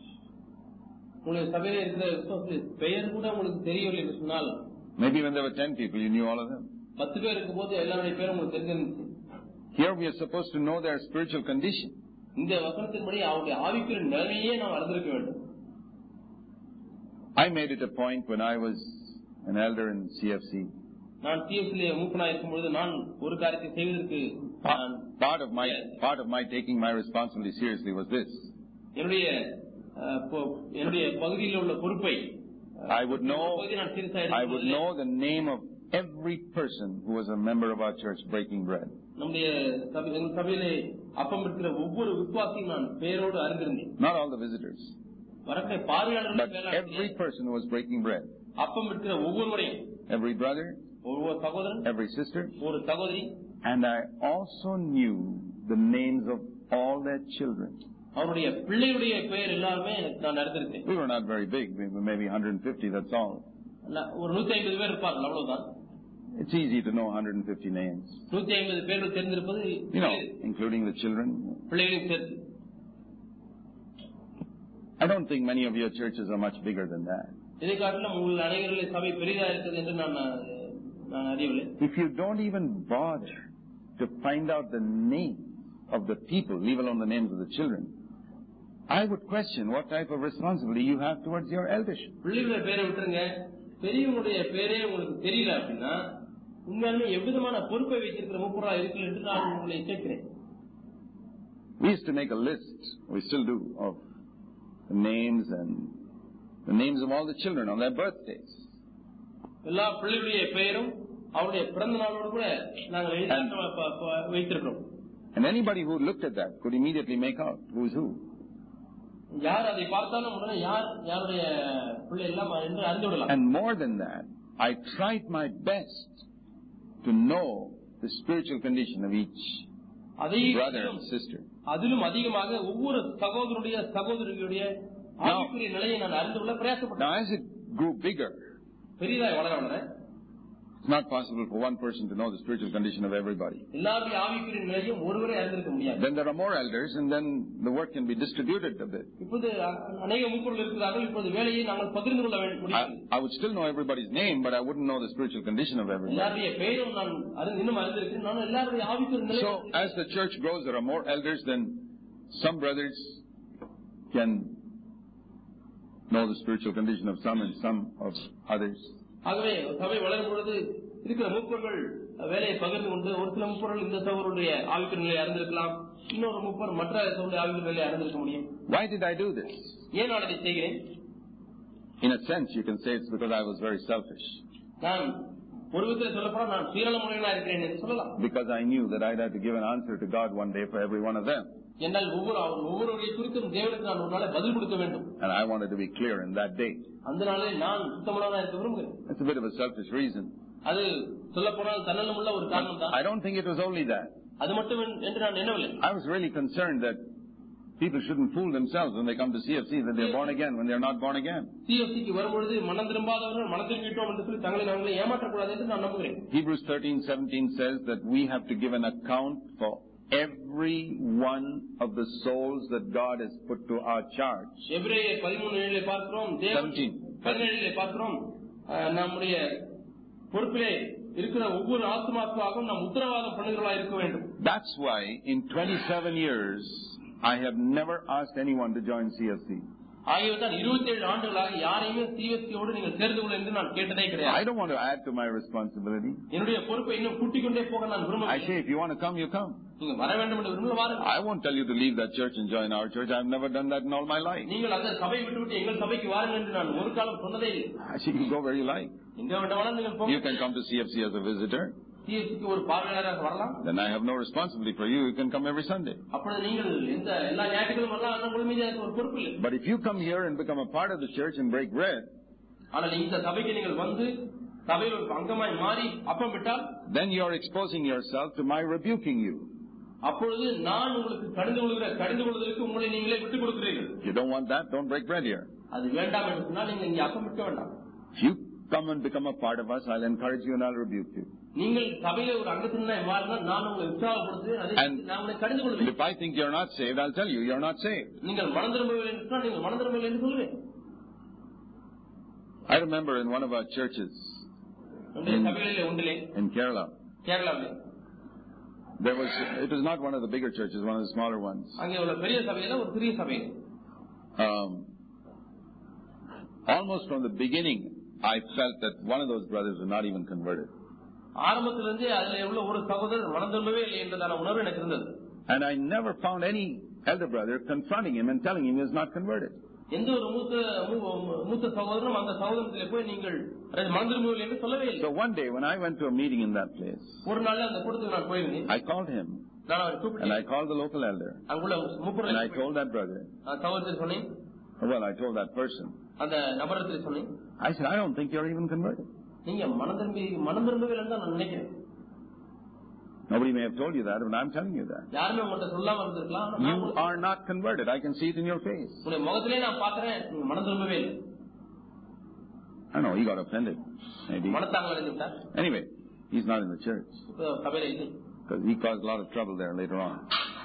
Maybe when there were ten people, you knew all of them. Here we are supposed to know their spiritual condition. I made it a point when I was an elder in C F C. நான் சிஎஃப்சிலே மூப்பனாக இருக்கும்போது நான் ஒரு காரியத்தை செய்வதற்கு part of my part of my taking my responsibility seriously was this. என்னுடைய என்னுடைய பகுதியில் உள்ள பொறுப்பை I would know I would know the name of every person who was a member of our church breaking bread. நம்முடைய சபையிலே அப்பம் விற்கிற ஒவ்வொரு விசுவாசியும் நான் பெயரோடு அறிந்திருந்தேன். Not all the visitors. வரக்கூடிய பார்வையாளர்கள் but every person who was breaking bread. அப்பம் விற்கிற ஒவ்வொருவரையும். Every brother. Every sister. And I also knew the names of all their children. We were not very big. We were maybe one hundred fifty, that's all. It's easy to know one hundred fifty names. You know, including the children. I don't think many of your churches are much bigger than that. If you don't even bother to find out the names of the people, leave alone the names of the children, I would question what type of responsibility you have towards your eldership. We used to make a list, we still do, of the names and the names of all the children on their birthdays. எல்லா பிள்ளைகளுடைய பெயரும் அவருடைய பிறந்த நாளோடு கூட நாங்கள் எழுதி வைத்திருக்கிறோம். And anybody who looked at that could immediately make out who is who. யார் அதை பார்த்தாலும் உடனே யார் யாருடைய பிள்ளை எல்லாம் என்று அறிந்து விடலாம். And more than that, I tried my best to know the spiritual condition of each brother and sister. அதிலும் அதிகமாக ஒவ்வொரு சகோதரனுடைய சகோதரிகளுடைய ஆவிக்குரிய நிலையை நான் அறிந்து கொள்ள பிரயாசப்பட்டேன். Now as it grew bigger, it's not possible for one person to know the spiritual condition of everybody. Then there are more elders and then the work can be distributed a bit. I, I would still know everybody's name, but I wouldn't know the spiritual condition of everybody. So as the church grows, there are more elders, then some brothers can know the spiritual condition of some and some of others. ஆகவே சபை வளரும் பொழுது இருக்கிற மூப்பர்கள் வேலையை பகிர்ந்து கொண்டு ஒரு சில மூப்பர்கள் இந்த சகோதரருடைய ஆவிக்குரிய நிலையை அறிந்திருக்கலாம், இன்னொரு மூப்பர் மற்ற சபையுடைய ஆவிகளை அறிந்திருக்க முடியும். Why did I do this? ஏன் நான் இதை செய்கிறேன்? In a sense, you can say it's because I was very selfish. நான் ஒரு விதத்தில் சொல்லப்போனால் நான் சுயநலமுடையவனாக இருக்கிறேன் என்று சொல்லலாம். Because I knew that I'd have to give an answer to God one day for every one of them. என்றால் ஒவ்வொரு ஒவ்வொருடைய குறித்தும் தேவனுக்கு நான் ஒரு நாளை பதில் கொடுக்க வேண்டும். And I wanted to be clear in that day. அந்த நாளே நான் சுத்தமானவனாக இருக்க விரும்புகிறேன். It's a bit of a selfish reason. அது சொல்லப்போனால் தன்னலமுள்ள ஒரு காரணம் தான். I don't think it was only that. அது மட்டும் என்று நான் எண்ணவில்லை. I was really concerned that people shouldn't fool themselves when they come to C F C that they're born again when they're not born again. C F C க்கு வரும்பொழுது மனம் திரும்பாதவர்கள் மனம் திரும்பிட்டோம் என்று சொல்லி தங்களை நாங்களே ஏமாற்றக்கூடாது என்று நான் நம்புகிறேன். Hebrews thirteen seventeen says that we have to give an account for every one of the souls that God has put to our charge. எபிரேயர் பதிமூன்று ஏழிலே பார்க்கிறோம். தேவன் பதினேழிலே பார்க்கிறோம். நம்முடைய பொறுப்பிலே இருக்கிற ஒவ்வொரு ஆத்மாவுக்காகவும் நாம் உத்தரவாதம் பண்ணுகிறவர்களாக இருக்க வேண்டும். That's why in twenty-seven years I have never asked anyone to join C F C. ஆகியவற்றால் இருபத்தேழு ஆண்டுகளாக யாரையுமே C F C யோடு நீங்கள் சேர்ந்து கொள்ள என்று நான் கேட்டதே கிடையாது. I don't want to add to my responsibility. என்னுடைய பொறுப்பை இன்னும் கூட்டிக் கொண்டே போக நான் விரும்பவில்லை. I say if you want to come, you come. நீங்க வர வேண்டும் என்று விரும்பினால் வாருங்கள். I won't tell you to leave that church and join our church. I've never done that in all my life. நீங்கள் அந்த சபையை விட்டுவிட்டு எங்கள் சபைக்கு வாருங்கள் என்று நான் ஒரு காலம் சொன்னதே இல்லை. Actually, you go where you like. எங்க வேண்டுமானாலும் நீங்கள் போங்க. You can come to C F C as a visitor. C F C க்கு ஒரு பார்வையாளராக வரலாம். Then I have no responsibility for you. You can come every Sunday. அப்பொழுது நீங்கள் இந்த எல்லா ஞாயிற்றுக்கிழமையும் வரலாம். அந்த உங்கள் மீது எனக்கு ஒரு பொறுப்பு இல்லை. But if you come here and become a part of the church and break bread, ஆனால் இந்த சபைக்கு நீங்கள் வந்து சபையில் ஒரு அங்கமாய் மாறி அப்பம் விட்டால், then you are exposing yourself to my rebuking you. அப்பொழுது நான் உங்களுக்கு கடிந்து கொள்கிற கடிந்து கொள்வதற்கு உங்களை நீங்களே விட்டுக் கொடுக்கிறீர்கள். You don't want that? Don't break bread here. அது வேண்டாம் என்று சொன்னால் நீங்கள் இங்கே அப்பம் விற்க வேண்டாம். If you come and become a part of us, I'll encourage you and I'll rebuke you. நீங்கள் சபையிலே ஒரு அங்கத்தினராய் மாறினால் நான் உங்களை உற்சாகப்படுத்துவேன். அதை நான் உங்களை கடிந்து கொள்வேன். If I think you're not saved, I'll tell you you're not saved. நீங்கள் மனம் திரும்பவில்லை என்று சொன்னால் நீங்கள் மனம் திரும்பவில்லை என்று சொல்லுவேன். I remember in one of our churches in Kerala, there was, it was not one of the bigger churches, one of the smaller ones. Um, almost from the beginning, I felt that one of those brothers was not even converted. And I never found any elder brother confronting him and telling him he was not converted. எந்த ஒரு மூத்த மூத்த சகோதரனும் அந்த சகோதரத்திலே போய் நீங்கள் மனம் திரும்பவில்லை என்று சொல்லவே இல்லை. So one day when I went to a meeting in that place, ஒரு நாள் அந்த கூட்டத்துக்கு நான் போயிருந்தேன். I called him. நான் அவரை கூப்பிட்டேன். And I called the local elder. அங்குள்ள மூப்பரை. And I told that brother. சகோதரர் சொன்னேன். Well, I told that person. அந்த நபரத்திலே சொன்னேன். I said, I don't think you're even converted. நீங்க மனம் திரும்பி மனம் திரும்பவில்லை என்று நான் நினைக்கிறேன். Nobody may have told you that, but I'm telling you that. You are not converted. I can see it in your face. I know, he got offended. Maybe. Anyway, he's not in the church. Because he caused a lot of trouble there later on.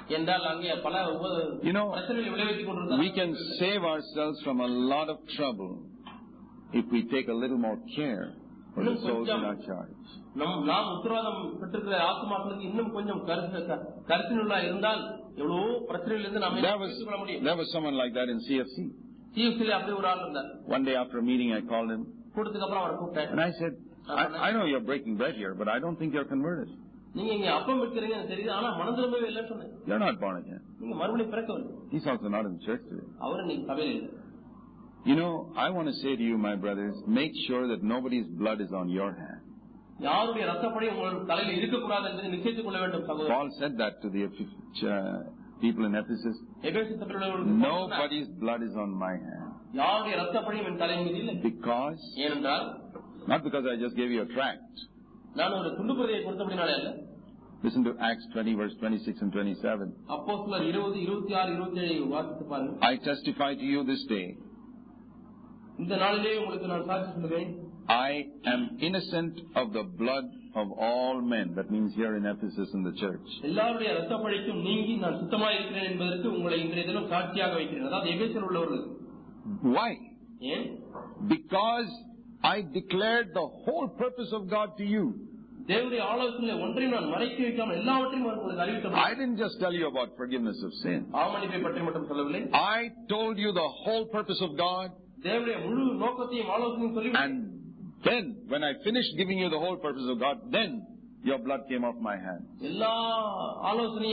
You know, we can save ourselves from a lot of trouble if we take a little more care for the souls in our charge. நாம் உத்தரவாதம் பெற்றிருக்கிற ஆத்மாக்களுக்கு இன்னும் கொஞ்சம் கருத்தினுள்ளா இருந்தால் எவ்வளவோ பிரச்சனையிலிருந்து நாம் மீட்கப்பட முடியும். There was someone like that in C F C. C F C ல அப்படி ஒரு ஆள் இருந்தார். One day after a meeting I called him. கூட்டத்துக்கு அப்புறம் அவரை கூப்பிட்டேன். And I said, I, I know you're breaking bread here, but I don't think you're converted. நீங்க இங்க அப்பம் விற்கிறீங்க தெரியுது, ஆனா மனம் திரும்பவே இல்லைன்னு சொன்னேன். You're not born again. நீங்க மறுபடியும் பிறக்கவில்லை. He's also not in church today. அவர் நீங்க சபையில் இல்லை. You know, I want to say to you, my brothers, make sure that nobody's blood is on your hand. யாருடைய ரத்தப்படி உங்கள் தலையில் இருக்கக்கூடாது என்று நிச்சயித்துக் கொள்ள வேண்டும் சகோதரர். Paul said that to the uh, people in Ephesus. Nobody's blood is on my hand. யாருடைய ரத்தப்படி என் தலையின் மீது இல்லை. Because, ஏனென்றால், not because I just gave you a tract. நான் ஒரு துண்டுப்பிரதியை கொடுத்தபடினாலே அல்ல. Listen to Acts twenty verse twenty-six and twenty-seven. அப்போஸ்தலர் இருபது, இருபத்தி ஆறு, இருபத்தி ஏழு வாசித்து பாருங்கள். I testify to you this day. இந்த நாளிலே உங்களுக்கு நான் சாட்சி சொல்லுவேன். I am innocent of the blood of all men. That means here in Ephesus in the church. எல்லாருடைய இரத்தப்பழிக்கும் நீங்கி நான் சுத்தமாக இருக்கிறேன் என்பதற்கு உங்களை இன்றைய தினம் சாட்சியாக வைக்கிறேன். அதாவது எபேசியர் உள்ளவர்கள். Why? ஏன்? Because I declared the whole purpose of God to you. தேவனுடைய ஆலோசனையை ஒன்றையும் நான் மறைக்க வைக்காமல் எல்லாவற்றையும் உங்களுக்கு அறிவித்தேன். I didn't just tell you about forgiveness of sin. பாவமன்னிப்பை பற்றி மட்டும் சொல்லவில்லை. I told you the whole purpose of God. தேவனுடைய முழு நோக்கத்தையும் ஆலோசனையும் சொல்லி. And then, when I finished giving you the whole purpose of God, then your blood came off my hand. எல்லா ஆலோசனையும்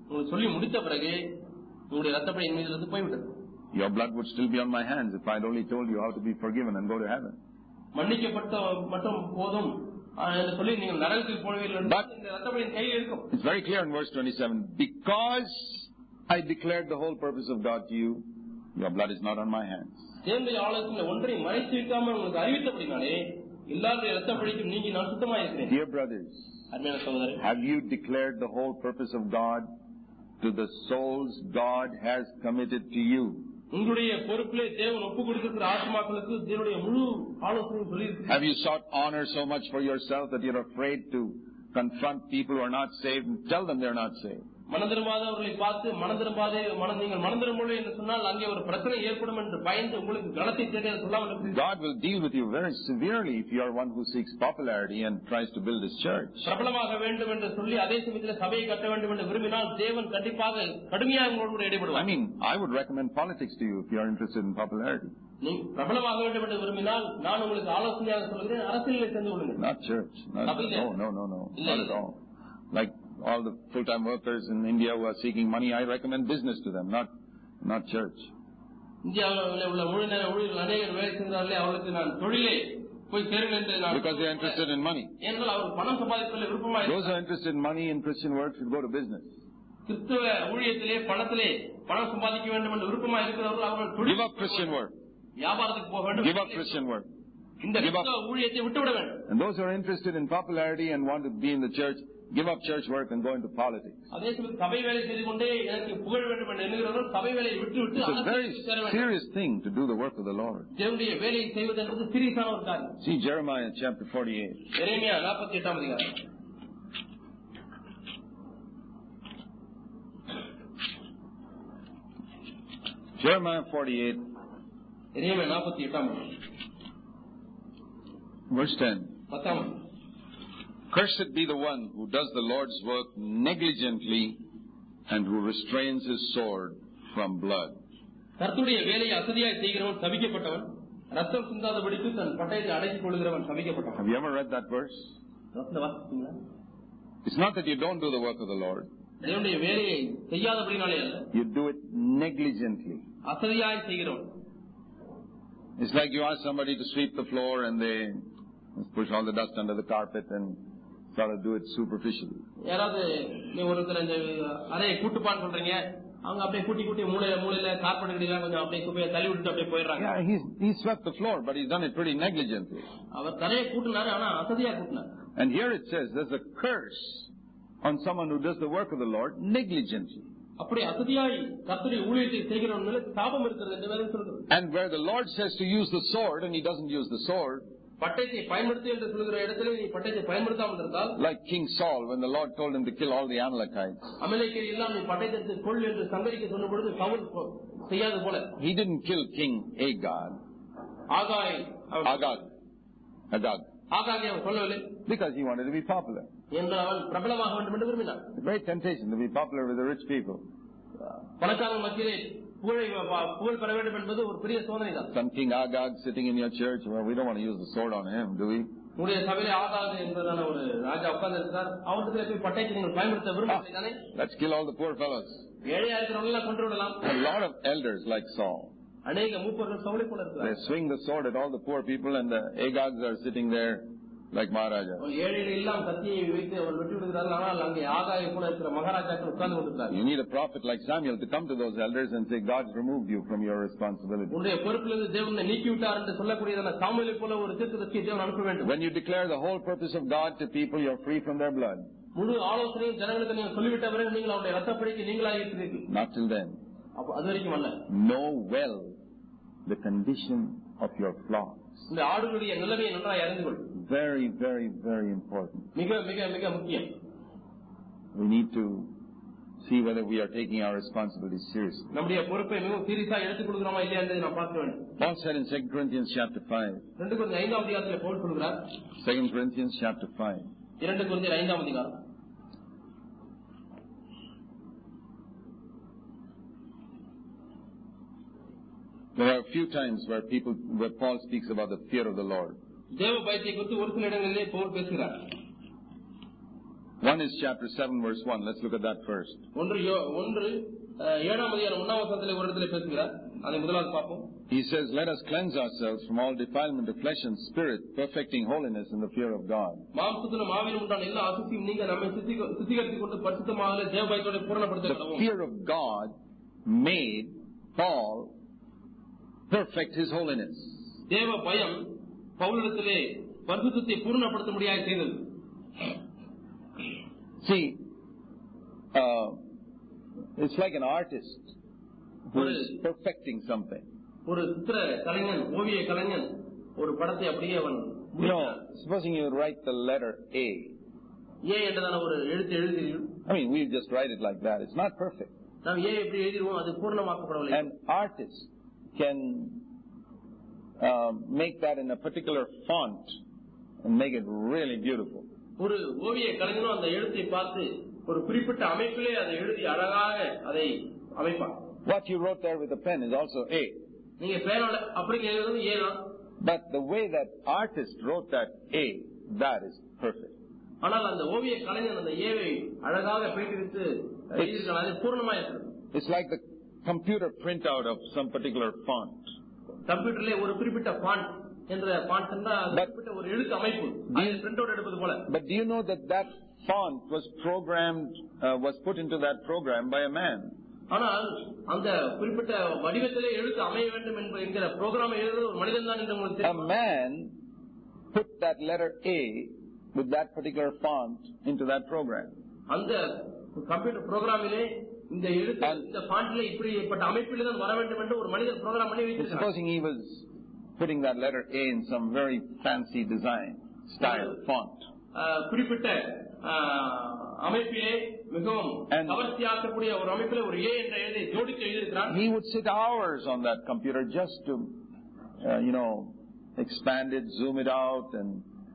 உங்களுக்கு சொல்லி முடித்த பிறகு உங்களுடைய ரத்தப்படி என் மீது போய்விட்டது. Your blood would still be on my hands if I had only told you how to be forgiven and go to heaven. மன்னிக்கப்பட்ட மட்டும் போதும் சொல்லி நீங்கள் நரகத்துக்கு போவீர்கள் என்றால் இந்த ரத்தப்படி கையில் இருக்கும். It's very clear in verse twenty-seven. Because I declared the whole purpose of God to you, your blood is not on my hands. தேவனுடைய ஆலோசனை ஒன்றை மறைத்து வைக்காமல் உங்களுக்கு அறிவித்தபடினாலே எல்லாருடைய ரத்தப்படிக்கும் நீங்கி நான் சுத்தமாக இருக்கிறேன். Dear brothers, அருமையான சகோதரரே, have you declared the whole purpose of God to the souls God has committed to you? உங்களுடைய பொறுப்பிலே தேவன் ஒப்பு கொடுத்திருக்கிற ஆத்மாக்களுக்கு தேவனுடைய முழு ஆலோசனையும் சொல்லியிருக்கிறார். Have you sought honor so much for yourself that you're afraid to confront people who are not saved and tell them they're not saved? மனதிரும்பாதவர்களை பார்த்து மனதிரும்பாதே நீங்கள் மனதிரும்பவில்லை என்று சொன்னால் அங்கே ஒரு பிரச்சனை ஏற்படும் என்று பயந்து உங்களுக்கு கனத்தை தேடி சொல்லாமல் God will deal with you very severely if you are one who seeks popularity and tries to build His church. பிரபலமாக வேண்டும் என்று சொல்லி அதே சமயத்தில் சபையை கட்ட வேண்டும் என்று விரும்பினால் தேவன் கண்டிப்பாக கடுமையாக உங்களோடு இடைபடுவார். I mean, I would recommend politics to you if you are interested in popularity. நீ பிரபலமாக வேண்டும் என்று விரும்பினால் நான் உங்களுக்கு ஆலோசனையாக சொல்கிறேன், அரசியலில் சேர்ந்து கொள்ளுங்கள். Not church. Not, no, no, no, no, not at all. Like all the full-time workers in India who are seeking money, I recommend business to them, not not church. Because they are interested in money. Those who are interested in money in Christian work should go to business. Give up Christian work. Give up Christian work. Give up. And those who are interested in popularity and want to be in the church, give up church work and go into politics. It's a very serious thing to do the work of the Lord. See Jeremiah chapter forty-eight. Jeremiah forty-eight. Verse ten. Cursed be the one who does the Lord's work negligently and who restrains his sword from blood. Have you ever read that verse? It's not that you don't do the work of the Lord. You do it negligently. It's like you ask somebody to sweep the floor and they push all the dust under the carpet and sort of do it superficially. Yeah, he's, he swept the floor, but he's done it pretty negligently. And here it says there's a curse on someone who does the work of the Lord negligently. And where the Lord says to use the sword and he doesn't use the sword, like King Saul when the Lord told him to kill all the Amalekites, he didn't kill King Agag, Agag, Agag, because he wanted to be popular. It's a great temptation to be popular with the rich people. Some King Agag sitting in your church, well, we don't want to use the sword on him, do we? Ah, let's kill all the poor fellows. A lot of elders like Saul. They swing the sword at all the poor people and the Agags are sitting there like Maharaja. You need a prophet like Samuel to come to those elders and say, God's removed you from your responsibility. When you declare the whole purpose of God to people, you're free from their blood. Not till then. Know well the condition of your flocks. Very, very, very important. We need to see whether we are taking our responsibilities seriously. Paul said in Second Corinthians chapter five. Second Corinthians chapter five. There are a few times where people, where Paul speaks about the fear of the Lord. One is chapter seven, verse one. Let's look at that first. ஒன்று ஒன்று ஏழாம் அதிகாரம் ஒன்றாம் வசனத்திலே ஒரு இடத்திலே பேசுகிறார். அதை முதலாவது பார்ப்போம். He says, "Let us cleanse ourselves from all defilement of flesh and spirit, perfecting holiness in the fear of God." மாம்சத்திலும் ஆவியிலும் உண்டான எல்லா அசுத்தத்தையும் நீங்க நம்மை சுத்திகரித்துக் கொண்டு பரிசுத்தமாக தேவபயத்தோடு பூரணப்படுத்த கடவோம். The fear of God made Paul perfect his holiness. தேவ பயம் பவுலிடத்திலே பரிசுத்தத்தை பூரணப்படுத்த முடியாது செய்தது. See, uh, it's like an artist who is perfecting something. ஒரு சித்திர கலைஞன், ஓவிய கலைஞன் ஒரு படத்தை அப்படியே அவன், you know, supposing you write the letter A. A என்றதான ஒரு எழுத்து எழுதுகிறீர்கள். I mean, we just write it like that. It's not perfect. நாம் A எப்படி எழுதுவோம், அது பூர்ணமாக்கப்படவில்லை. An artist can uh, make that in a particular font and make it really beautiful. ஒரு ஓவிய கலைஞனும் அந்த எழுத்தை பார்த்து ஒரு குறிப்பிட்ட அமைப்பிலே அதை எழுதி அழகாக அதை அமைப்பார். What you wrote there with a pen is also A. நீங்க பேனால அப்படி எழுதுறது A தான். But the way that artist wrote that A, that is perfect. ஆனால் அந்த ஓவிய கலைஞன் அந்த ஏவை அழகாக பிரித்து எழுதியிருக்கான், அது பூர்ணமா இருக்கு. It's like the computer printout of some particular font. கம்ப்யூட்டர்ல ஒரு குறிப்பிட்ட ஃபாண்ட் என்ற ஃபாண்ட் என்றால் அது குறிப்பிட்ட ஒரு எழுத்து அமைப்பு, அது பிரிண்ட் அவுட் எடுப்பது போல. But do you know that that font was programmed, uh, was put into that program by a man? ஆனால் அந்த குறிப்பிட்ட வடிவத்திலே எழுத்து அமைய வேண்டும் என்கிற புரோகிராம் எழுதுறது ஒரு மனிதன் தான் என்று உங்களுக்கு தெரியும். A man put that letter A with that particular font into that program. அந்த கம்ப்யூட்டர் புரோகிராமிலே இந்த எழுத்து இந்த ஃபாண்ட்ல இப்படிப்பட்ட அமைப்பிலே தான் வர வேண்டும் என்று ஒரு மனிதன் புரோகிராம் பண்ணி வைத்திருக்கிறார். Supposing he was putting that letter A in some very fancy design style font. குறிப்பிட்ட அமைப்பிலே மிகவும் கவர்ச்சியாக்கக்கூடிய ஒரு அமைப்பிலே ஒரு A என்ற எழுத்தை ஜோடித்து எழுதியிருக்கிறார். He would sit hours on that computer just to uh, you know expand it, zoom it out and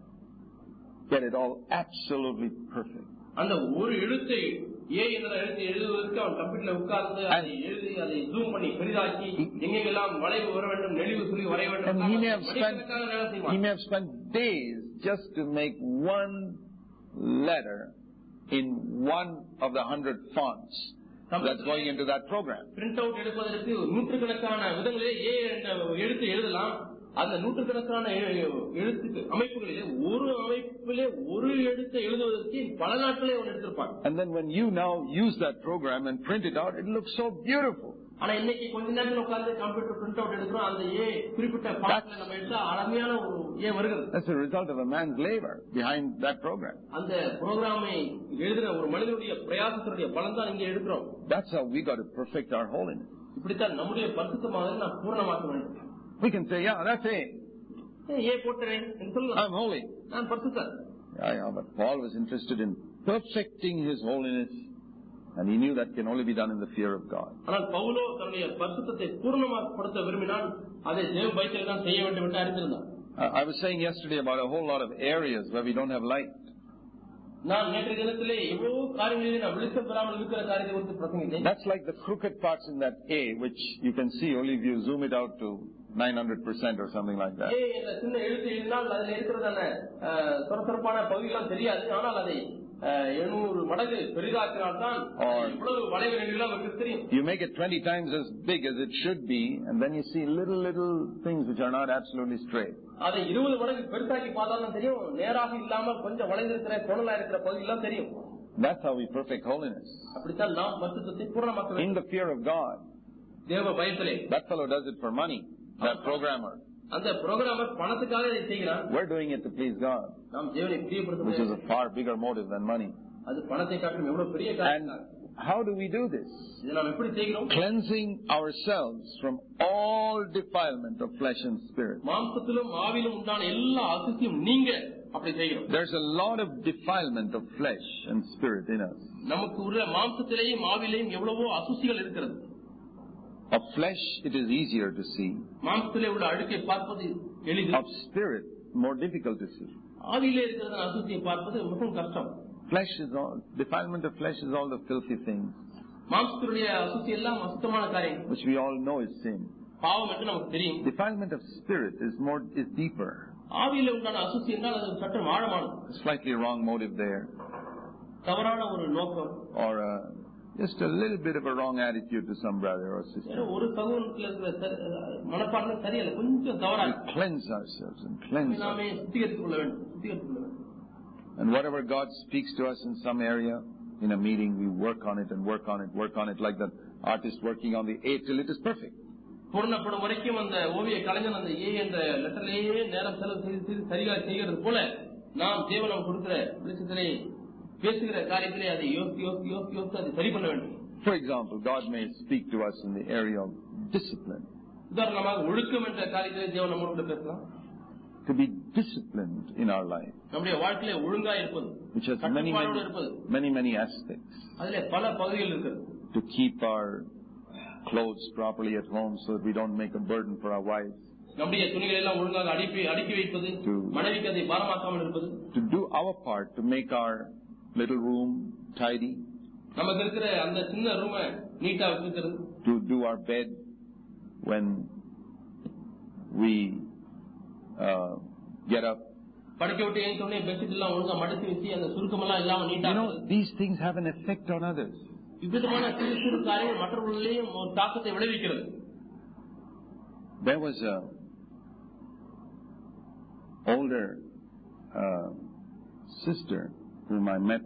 get it all absolutely perfect. அந்த ஒரு எழுத்தை A என்ற எழுத்தை எழுதுவதற்கு அவன் கம்ப்யூட்டர்ல உட்கார்ந்து அதை எழுதி அதை ஜூம் பண்ணி பெரிதாக்கி எங்கெல்லாம் வளைவு வர வேண்டும், நெளிவு சுழி வரைய வேண்டும். And he may have spent he may have spent days just to make one letter in one of the hundred fonts that's going into that program. Print out எடுப்பதற்கு நூற்றுக்கணக்கான விதங்களிலே A என்ற எழுத்து எழுதலாம். அந்த நூற்றுக்கணக்கான எழுத்து அமைப்புகளிலே ஒரு அமைப்பிலே ஒரு எழுத்தை எழுதுவதற்கு பல நாட்களே அவன் எடுத்திருப்பான். And then when you now use that program and print it out, it looks so beautiful. ஆனா இன்னைக்கு கொஞ்ச நேரத்துல உட்கார்ந்து கம்ப்யூட்டர் பிரிண்ட் அவுட் எடுக்கிறோம், அந்த ஏ குறிப்பிட்ட ஃபாண்ட்ல நம்ம எடுத்தா அழகான ஒரு ஏ வருகிறது. That's the result of a man's labor behind that program. அந்த புரோகிராமை எழுதுற ஒரு மனிதனுடைய பிரயாசத்தினுடைய பலன் தான் இங்க எடுக்கிறோம். That's how we got to perfect our holiness. இப்படித்தான் நம்முடைய பரிசுத்தமாக நாம் பூர்ணமாக்க வேண்டும். We can say, yeah, that's it. ஏ போட்டுறேன் என்று சொல்லலாம். I'm holy. நான் பரிசுத்தன். Yeah, yeah, but Paul was interested in perfecting his holiness. And he knew that can only be done in the fear of God. ஆனால் பவுலோ தன்னுடைய பரிசுத்தத்தை பூர்ணமாக்கப்படுத்த விரும்பினால் அதை தேவ பயத்தில் தான் செய்ய வேண்டும் என்று அறிந்திருந்தார். I was saying yesterday about a whole lot of areas where we don't have light. நான் நேற்றைய தினத்திலே எவ்வளவு காரியங்களிலே நான் வெளிச்சம் பெறாமல் இருக்கிற காரியத்தை குறித்து பிரசங்கித்தேன். That's like the crooked parts in that A, which you can see only if you zoom it out to nine hundred percent or something like that. ஏ என்ற சின்ன எழுத்து எழுதினால் அதில் இருக்கிறதான சொரசொரப்பான பகுதியெல்லாம் தெரியாது. ஆனால் அதை எழுநூறு மடங்கு பெரிதாக்கினால் தான் இவ்வளவு வளைவு நெடுகள் அவருக்கு தெரியும். You make it twenty times as big as it should be, and then you see little little things which are not absolutely straight. அதை இருபது மடங்கு பெருசாக்கி பார்த்தாலும் தெரியும், நேராக இல்லாமல் கொஞ்சம் வளைந்திருக்கிற கோணலா இருக்கிற பகுதியெல்லாம் தெரியும். That's how we perfect holiness. அப்படித்தான் நாம் பரிசுத்தத்தை பூரணமாக்க வேண்டும். In the fear of God. தேவ பயத்திலே. That fellow does it for money. That programmer. அந்த புரோகிராமர் பணத்துக்காக இதை செய்கிறார். We're doing it to please God. நாம் தேவனை பிரியப்படுத்த Which is a far bigger motive than money. அது பணத்தை காட்டிலும் எவ்வளவு பெரிய காரியம். And how do we do this? இதை நாம் எப்படி செய்கிறோம்? Cleansing ourselves from all defilement of flesh and spirit. மாம்சத்திலும் ஆவியிலும் உண்டான எல்லா அசுத்தமும் நீங்க அப்படி செய்கிறோம். There's a lot of defilement of flesh and spirit in us. நமக்கு உள்ள மாம்சத்திலேயும் ஆவியிலேயும் எவ்வளவோ அசுத்தங்கள் இருக்கிறது. Of flesh it is easier to see. மாம்சத்திலே உள்ள அழுக்கை பார்ப்பது எளிது. Of spirit more difficult to see. ஆவியிலே இருக்கிற அசுத்தத்தை பார்ப்பது மிகவும் கஷ்டம். Flesh is all defilement of flesh is all the filthy things. மாம்சத்தினுடைய அசுத்தம் எல்லாம் அசுத்தமான காரியம். Which we all know is sin. பாவம் என்று நமக்கு தெரியும். Defilement of spirit is more is deeper. ஆவியிலே உண்டான அசுத்தம் என்றால் அது சற்று ஆழமானது. Slightly wrong motive there. தவறான ஒரு நோக்கம் or a, just a little bit of a wrong attitude to some brother or sister. ஒரு சகோதரத்துல இருக்கிற மனப்பான்மை சரியில்லை, கொஞ்சம் தவறா. We cleanse ourselves and cleanse நாமே சுத்திகரித்துக் கொள்ள வேண்டும், சுத்திகரித்துக் கொள்ள வேண்டும். And whatever God speaks to us in some area, in a meeting, we work on it and work on it, work on it like that artist working on the A till it is perfect. பூர்ணப்படும் வரைக்கும் அந்த ஓவிய கலைஞன் அந்த ஏ என்ற லெட்டர்லேயே நேரம் செலவு செய்து சரியாக செய்கிறது போல நாம் தேவனம் கொடுக்கிற வெளிச்சத்திலே பேசுகிற காரியத்திலே அதை யோசி யோசி யோசி யோசி அதை சரி பண்ண வேண்டும். For example, God may speak to us in the area of discipline. உதாரணமாக ஒழுக்கம் என்ற காரியத்திலே தேவன் நம்மோடு பேசலாம். To be disciplined in our life, நம்முடைய வாழ்க்கையிலே ஒழுங்கா இருப்பது, which has many many, many many aspects. அதிலே பல பகுதிகள் இருக்கு. To keep our clothes properly at home so that we don't make a burden for our wives. நம்முடைய துணிகளை எல்லாம் ஒழுங்காக அடுக்கி அடுக்கி வைப்பது, மனைவிக்கு அதை பாரமாக்காமல் இருப்பது. To do our part to make our little room tidy. நமக்கு இருக்கிற அந்த சின்ன ரூமை நீட்டா வச்சிருக்கிறது. To do our bed when we uh, get up. படுக்க விட்டு ஏன் உடனே பெட்ஷீட் எல்லாம் ஒழுங்கா மடிச்சு வச்சு அந்த சுருக்கம் எல்லாம் இல்லாம நீட்டா. You know, these things have an effect on others. இவ்விதமான சிறு சிறு காரியங்கள் மற்றவர்களிலேயும் ஒரு தாக்கத்தை விளைவிக்கிறது. There was a older uh, sister whom I met.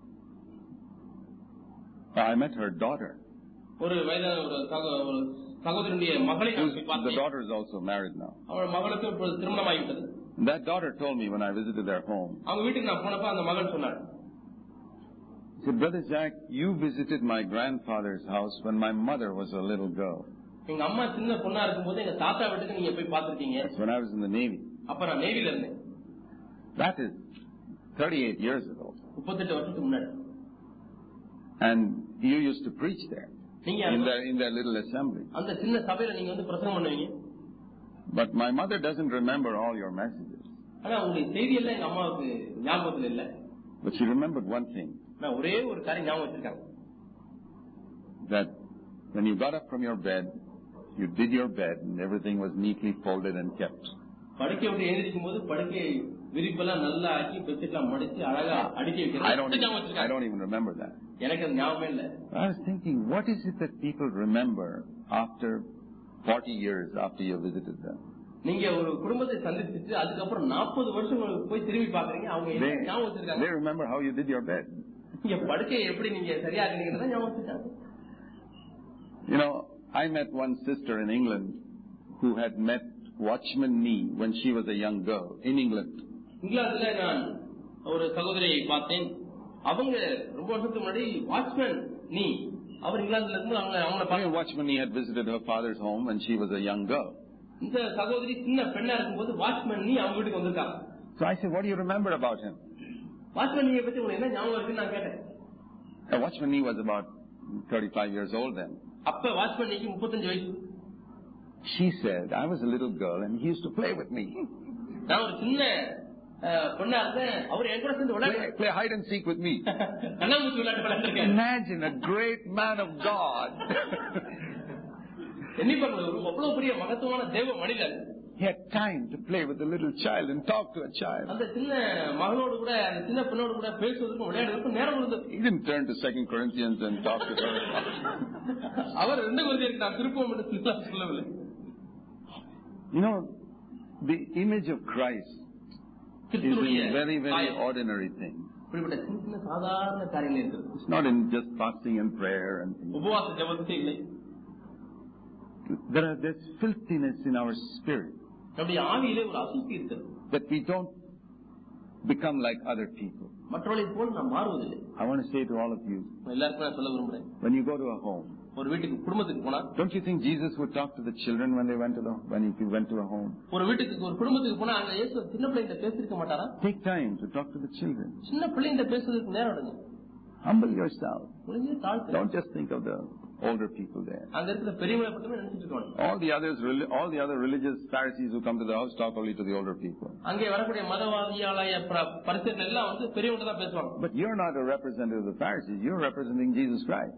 I met her daughter. ஒரு வயதான ஒரு சகோதரனுடைய மகளை நான் பார்த்தேன். The daughter is also married now. அவள் மகளுக்கு இப்பொழுது திருமணமாகிவிட்டது. That daughter told me when I visited their home. அவங்க வீட்டுக்கு நான் போனப்ப அந்த மகள் சொன்னாள். She said, Brother Jack, you visited my grandfather's house when my mother was a little girl. எங்க அம்மா சின்ன பொண்ணா இருக்கும்போது எங்க தாத்தா வீட்டுக்கு நீங்க போய் பார்த்திருக்கீங்க. That's when I was in the Navy. அப்ப நான் நேவில இருந்தேன். That is thirty-eight years ago. முப்பத்தெட்டு வருஷத்துக்கு முன்னாடி. And you used to preach there. நீங்க in their in their little assembly. அந்த சின்ன சபையில நீங்க வந்து பிரசங்கம் பண்ணுவீங்க. But my mother doesn't remember all your messages. ஆனா உங்களுடைய செய்தி எல்லாம் எங்க அம்மாவுக்கு ஞாபகத்துல இல்ல. But she remembered one thing. நான் ஒரே ஒரு காரியம் ஞாபகம் வச்சிருக்காங்க. That when you got up from your bed, you did your bed and everything was neatly folded and kept. படுக்கை விட்டு எழுந்திருக்கும் போது படுக்கை விரிப்பெல்லாம் நல்லா ஆக்கி பெட்ஷீட்லாம் மடிச்சு அழகா அடுக்கி வைக்கிறது. I don't even remember that. எனக்கு அது ஞாபகமே இல்ல. I was thinking, what is it that people remember after forty years after you visited them? நீங்க ஒரு குடும்பத்தை சந்திச்சிட்டு அதுக்கப்புறம் நாற்பது வருஷம் போய் திரும்பி பாக்குறீங்க, அவங்க என்ன ஞாபகம் வச்சிருக்காங்க? They remember how you did your bed. நீங்க படுக்கையை எப்படி நீங்க சரியா இருக்கீங்கன்னு ஞாபகம் வச்சிருக்காங்க. You know, I met one sister in England who had met Watchman Nee when she was a young girl in England. இங்கிலாந்துல நான் ஒரு சகோதரியை பார்த்தேன். அவங்க ரொம்ப வருஷத்துக்கு முன்னாடி வாட்ச்மேன் நீ அவர் இங்கிலாந்துல இருக்கும்போது அவங்க அவங்கள பார்த்தேன். Watchman Nee had visited her father's home when she was a young girl. இந்த சகோதரி சின்ன பெண்ணா இருக்கும்போது வாட்ச்மேன் நீ அவங்க வீட்டுக்கு வந்திருக்காங்க. So I said, what do you remember about him? Watchman நீயை பத்தி உங்களுக்கு என்ன ஞாபகம் இருக்குன்னு நான் கேட்டேன். Watchman Nee was about thirty-five years old then. அப்ப வாட்ச்மேன் நீக்கு முப்பத்தஞ்சு வயசு. She said, I was a little girl and he used to play with me. நான் ஒரு சின்ன பொண்ணா இருந்தேன், அவர் என் கூட சேர்ந்து விளையாடுவார். Play hide and seek with me. கண்ணாமூச்சி விளையாட்டு விளையாடுறேன். Imagine a great man of God. எண்ணிப்பாங்க ஒரு அவ்வளவு பெரிய மகத்துவமான தேவ மனிதர். He had time to play with a little child and talk to a child. அந்த சின்ன மகளோடு கூட அந்த சின்ன பெண்ணோடு கூட பேசுவதற்கும் விளையாடுவதற்கும் நேரம் இருந்தது. He didn't turn to Second Corinthians and talk to her. அவர் ரெண்டு கொரிந்தியருக்கு நான் திருப்பம் என்று சொல்லவில்லை. You know, the image of Christ is a very, very ordinary thing. It's not in just fasting and prayer and things. There are there's filthiness in our spirit that we don't become like other people. I want to say to all of you, when you go to a home, don't you think Jesus would talk to the children when they went to the when he went to a home? Take time to talk to the children. Humble yourself. Don't just think of the older people there. All the others, all the other religious Pharisees who come to the house talk only to the older people. But you're not a representative of the Pharisees. You're representing Jesus Christ.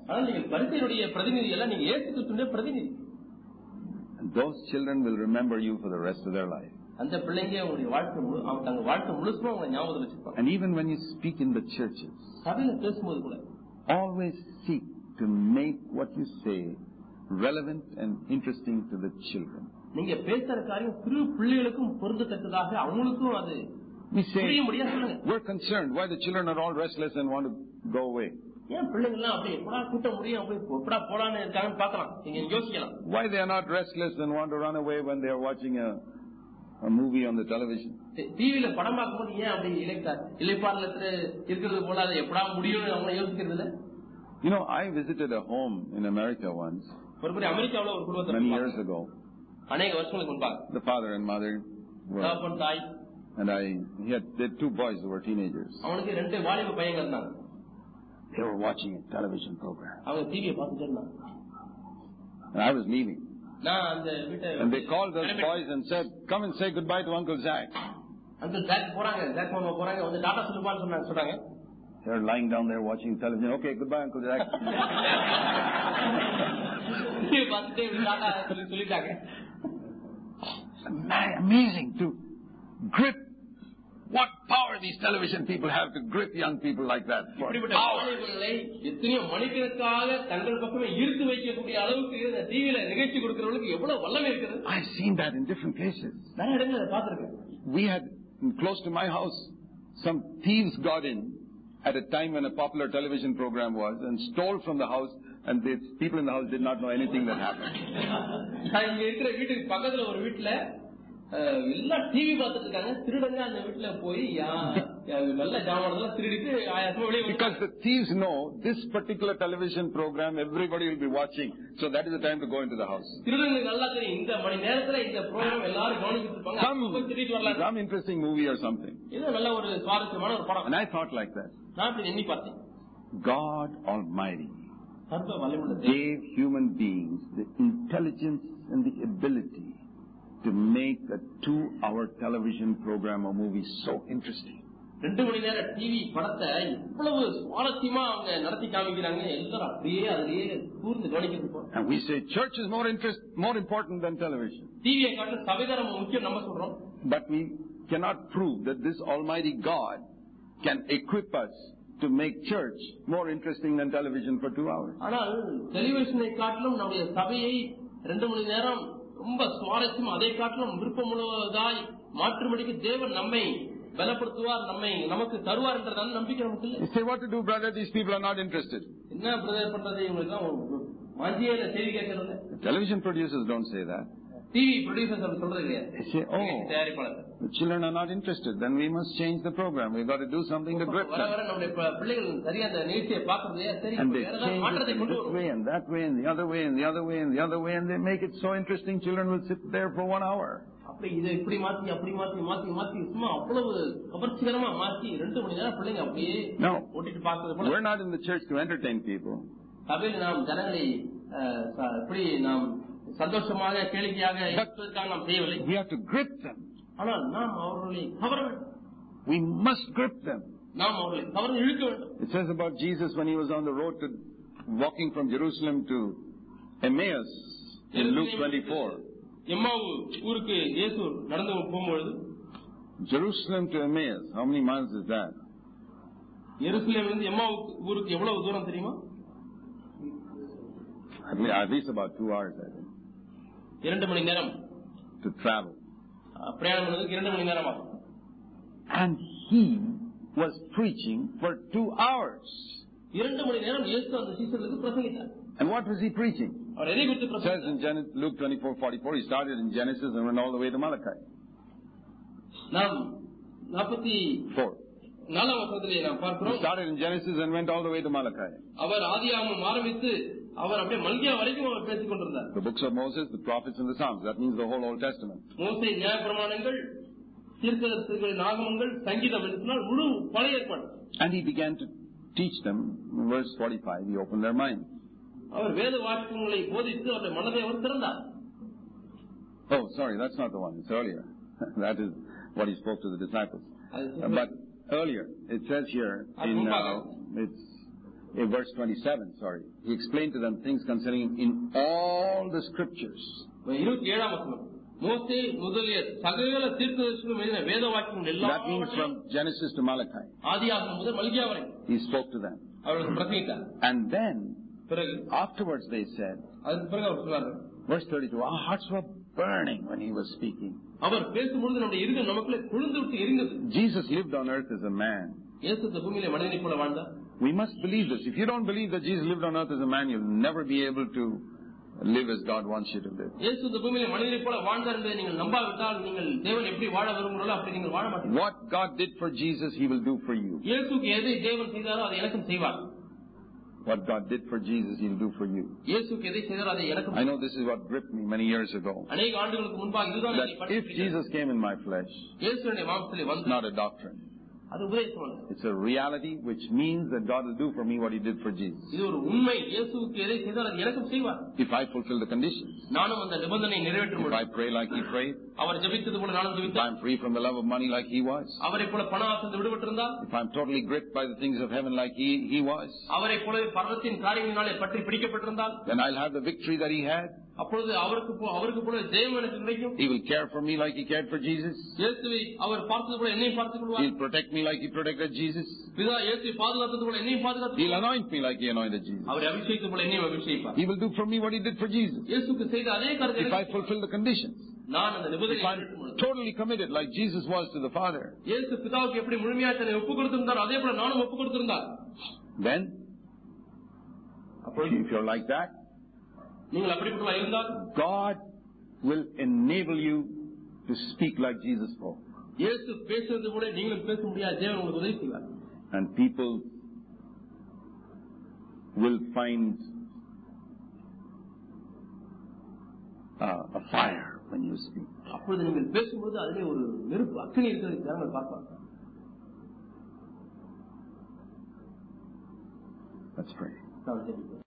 And those children will remember you for the rest of their life. அந்த பிள்ளைங்க அவங்களுடைய வாழ்க்கை அவங்க தங்க வாழ்க்கை முழுசும் அவங்க ஞாபகத்தில் வச்சிருப்பாங்க. And even when you speak in the churches, சபையில பேசும்போது கூட always seek to make what you say relevant and interesting to the children. நீங்க பேசுற காரியம் சிறு பிள்ளைகளுக்கும் பொருந்தத்தக்கதாக அவங்களுக்கும் அது புரிய முடியாது. We're concerned why the children are all restless and want to go away. ஏன் பிள்ளைங்க எல்லாம் அப்படி எப்படா கூட்ட முடியும் அப்படி எப்படா போலான்னு இருக்காங்கன்னு பார்க்கலாம். நீங்க யோசிக்கலாம். Why they are not restless and want to run away when they are watching a a movie on the television? டிவில படம் பார்க்கும்போது ஏன் அப்படி இலைக்கா இலைப்பாறுல இருக்கிறது போல அது எப்படா முடியும்னு அவங்க யோசிக்கிறது இல்ல. You know, I visited a home in America once. ஒரு முறை அமெரிக்காவுல ஒரு குடும்பத்தை many years ago. அநேக வருஷங்களுக்கு முன்பாக. The father and mother were, தகப்பன் தாய், and I he had they had two boys who were teenagers. அவனுக்கு ரெண்டு வாலிப பையங்க இருந்தாங்க. They were watching a television program. அவங்க டிவியை பார்த்துட்டு இருந்தாங்க. And I was leaving. நான் அந்த வீட்டை And they called those boys and said, "Come and say goodbye to Uncle Zach." Uncle Zach போறாங்க, Zach மாமா போறாங்க, வந்து டாடா சொல்லுவான்னு சொன்னாங்க சொல்றாங்க. They're lying down there watching television. Okay, goodbye, Uncle Zach. பார்த்துட்டே டாடா சொல்லி சொல்லிட்டாங்க. Amazing to grip. What power these television people have to grip young people like that for hours. எத்தனையோ மணிக்கணக்காக தங்கள் பக்கமே ஈர்த்து வைக்கக்கூடிய அளவுக்கு இந்த டிவியில நிகழ்ச்சி கொடுக்கிறவங்களுக்கு எவ்வளவு வல்லமை இருக்கிறது. I've seen that in different places. நிறைய இடங்களை பார்த்திருக்கேன். We had close to my house, some thieves got in at a time when a popular television program was and stole from the house, and the people in the house did not know anything that happened. இங்க இருக்கிற வீட்டுக்கு பக்கத்துல ஒரு வீட்டுல எல்லாம் TV பார்த்துட்டு இருக்காங்க. திருடங்க அந்த வீட்டுல போய் நல்ல ஜாமானெல்லாம் திருடிட்டு வெளியே. Because the thieves know this particular television program everybody will be watching, so that is the time to go into the house. திருடங்களுக்கு நல்லா தெரியும் இந்த மணி நேரத்துல இந்த ப்ரோகிராம் எல்லாரும் கவனிச்சிட்டு இருப்பாங்க. திருடிட்டு வரலாம். Some interesting movie or something. இது நல்ல ஒரு சுவாரஸ்யமான ஒரு படம். And I thought like that. நான் எண்ணி பார்த்தேன். God Almighty சர்வ வல்லமையுள்ள gave human beings the intelligence and the ability to make a two-hour television program or movie so interesting. ரெண்டு மணி நேர டிவி படத்தை இவ்வளவு சுவாரஸ்யமா அவங்க நடத்தி காமிக்கிறாங்க. எல்லாரும் அப்படியே அதிலேயே கூர்ந்து கவனிக்கிறது. And we say church is more interest, more important than television. டிவியை காட்டிலும் சபைதான் முக்கியம் நம்ம சொல்றோம். But we cannot prove that this Almighty God can equip us to make church more interesting than television for two hours. ஆனால் டெலிவிஷனை காட்டிலும் நம்முடைய சபையை ரெண்டு மணி நேரம் ரொம்ப சுவாரஸ்யம் அதை காட்டிலும் விருப்பமுள்ளதாய் மாற்றும்படிக்கு தேவன் நம்மை பலப்படுத்துவார், நம்மை நமக்கு தருவார் என்றதான நம்பிக்கை நமக்கு இல்லை. You say, what to do, brother? These people are not interested. என்ன பிரதர் பண்றது? இவங்களுக்கு மஞ்சியில செய்தி கேட்கறது. Television producers don't say that. TV producers அப்படி சொல்றது இல்லையா? They say, oh, the children are not interested. Then we must change the program. We've got to do something to grip them. வர வர நம்முடைய பிள்ளைகள் சரியா அந்த நிகழ்ச்சியை பார்க்கறது சரி. And they change it in this way and that way and the other way and the other way and the other way, and they make it so interesting. Children will sit there for one hour. அப்படி இதை இப்படி மாத்தி அப்படி மாத்தி மாத்தி மாத்தி சும்மா அவ்வளவு கவர்ச்சிகரமா மாத்தி ரெண்டு மணி நேரம் பிள்ளைங்க அப்படியே ஓட்டிட்டு பார்க்கறது போல. We're not in the church to entertain people. சபையில் நாம் ஜனங்களை இப்படி நாம் சந்தோஷமாக கேளிக்கையாக இருப்பதற்காக நாம் செய்யவில்லை. We have to grip them. ஆனால் நாம் அவர்களை கவர வேண்டும். We must grip them. நாம் அவர்களை கவர்ந்து இழுக்க வேண்டும். It says about Jesus when he was on the road to walking from Jerusalem to Emmaus in Luke twenty-four. எம்மாவு ஊருக்கு இயேசு நடந்து போகும்போது Jerusalem to Emmaus, how many miles is that? எருசலேமிலிருந்து எம்மாவு ஊருக்கு எவ்வளவு தூரம் தெரியுமா? At least about two hours, I think. இரண்டு மணி நேரம் to travel. பிரயாணம் பண்ணுவதற்கு இரண்டு மணி நேரம் ஆகும். And he was preaching for two hours. இரண்டு மணி நேரம் இயேசு அந்த சீஷர்களுக்கு பிரசங்கித்தார். And what was he preaching? அவர் எதை குறித்து பிரசங்கித்தார்? Says in Genesis, Luke twenty-four forty-four, he started in Genesis and went all the way to Malachi. நாம் நாற்பத்தி நாலாம் வசனத்திலே நாம் பார்க்கிறோம். He started in Genesis and went all the way to Malachi. அவர் ஆதியாகமம் ஆரம்பித்து அவர் அப்படியே மல்கியா வரைக்கும் அவர் பேசிக் கொண்டிருந்தார். The books of Moses, the prophets and the Psalms, that means the whole Old Testament. மோசே நியாயப்பிரமாணங்கள், தீர்க்கதரிசிகள், நாகமங்கள், சங்கீதம் என்றால் முழு பழைய ஏற்பாடு. And he began to teach them. In verse forty-five, he opened their mind. அவர் வேத வாக்கியங்களை போதித்து அவருடைய மனதை அவர் திறந்தார். Oh, sorry, that's not the one. It's earlier. That is what he spoke to the disciples. Uh, but earlier, it says here in uh, it's in verse twenty-seven, sorry, he explained to them things concerning in all the scriptures. மோசே முதலிய சகல தீர்க்கதரிசிகளும் எழுதின வேத வாக்கியங்கள் எல்லாம் That means from Genesis to Malachi. ஆதியாகமம் முதல் மல்கியா வரை He spoke to them. அவர்களுக்கு பிரசங்கித்தார். And then, பிறகு afterwards they said, அதுக்கு பிறகு அவர் சொன்னார்கள், verse thirty-two, our hearts were burning when he was speaking. அவர் பேசும்பொழுது நம்முடைய இருதயம் நமக்குள்ளே கொழுந்து விட்டு எரிந்தது. Jesus lived on earth as a man. இயேசு இந்த பூமியிலே மனிதனைப் போல வாழ்ந்தார். We must believe this. If you don't believe that Jesus lived on earth as a man, you'll never be able to live as God wants you to live. இயேசு இந்த பூமியிலே மனிதனைப் போல வாழ்ந்தார் என்பதை நீங்கள் நம்பாவிட்டால் நீங்கள் தேவன் எப்படி வாழ விரும்புகிறாரோ அப்படி நீங்கள் வாழ மாட்டீர்கள். What God did for Jesus, he will do for you. இயேசுக்கு எதை தேவன் செய்தாரோ அதை எனக்கும் செய்வார். What God did for Jesus, he'll do for you. இயேசுக்கு எதை செய்தாரோ அதை எனக்கும். I know this is what gripped me many years ago. அநேக ஆண்டுகளுக்கு முன்பாக இதுதான் என்னை That பற்றி if Jesus came in my flesh, இயேசுவின் மாம்சத்திலே it's வந்தார். not a doctrine. அது உபதேசம் அல்ல. It's a reality which means that God will do for me what he did for Jesus. இது ஒரு உண்மை. இயேசுவுக்கு எதை செய்தாரோ அதை எனக்கும் செய்வார். If I fulfill the conditions. நானும் அந்த நிபந்தனையை நிறைவேற்றும் If பொழுது I pray like he prayed. அவர் ஜெபித்தது போல நானும் If ஜெபித்தேன். I'm free from the love of money like he was. அவரை போல பண ஆசையிலிருந்து விடுபட்டிருந்தால். If I'm totally gripped by the things of heaven like he he was. அவரை போல பரலோகத்தின் காரியங்களினாலே பற்றி பிடிக்கப்பட்டிருந்தால். Then I'll have the victory that he had. அப்பொழுது அவருக்கு அவருக்கு போல ஜெயம் எனக்கு கிடைக்கும். He will care for me like he cared for Jesus. இயேசுவை அவர் பார்த்தது போல என்னையும் பார்த்துக் கொள்வார். He'll protect me like he protected Jesus. பிதா இயேசுவை பாதுகாத்தது போல என்னையும் பாதுகாத்தார். He'll anoint me like he anointed Jesus. அவர் அபிஷேகித்தது போல என்னையும் அபிஷேகிப்பார். He will do for me what he did for Jesus. இயேசுக்கு செய்த அதே காரியத்தை If I fulfill the conditions. நான் அந்த நிபந்தனையை If I'm totally committed like Jesus was to the Father. இயேசு பிதாவுக்கு எப்படி முழுமையாக தன்னை ஒப்புக் கொடுத்திருந்தார் அதே போல நானும் ஒப்புக் கொடுத்திருந்தார். Then, if you're like that, நீங்கள் அப்படிப்பட்டவா இருந்தால் God will enable you to speak like Jesus spoke. இயேசு பேசுவது போல நீங்களும் பேச முடியாது. தேவன் உங்களுக்கு உதவி செய்வார். And people will find uh, a fire when you speak. அப்பொழுது நீங்கள் பேசும்போது அதிலே ஒரு நெருப்பு அக்கினி இருக்கிறதை ஜனங்கள் பார்ப்பாங்க. Let's pray.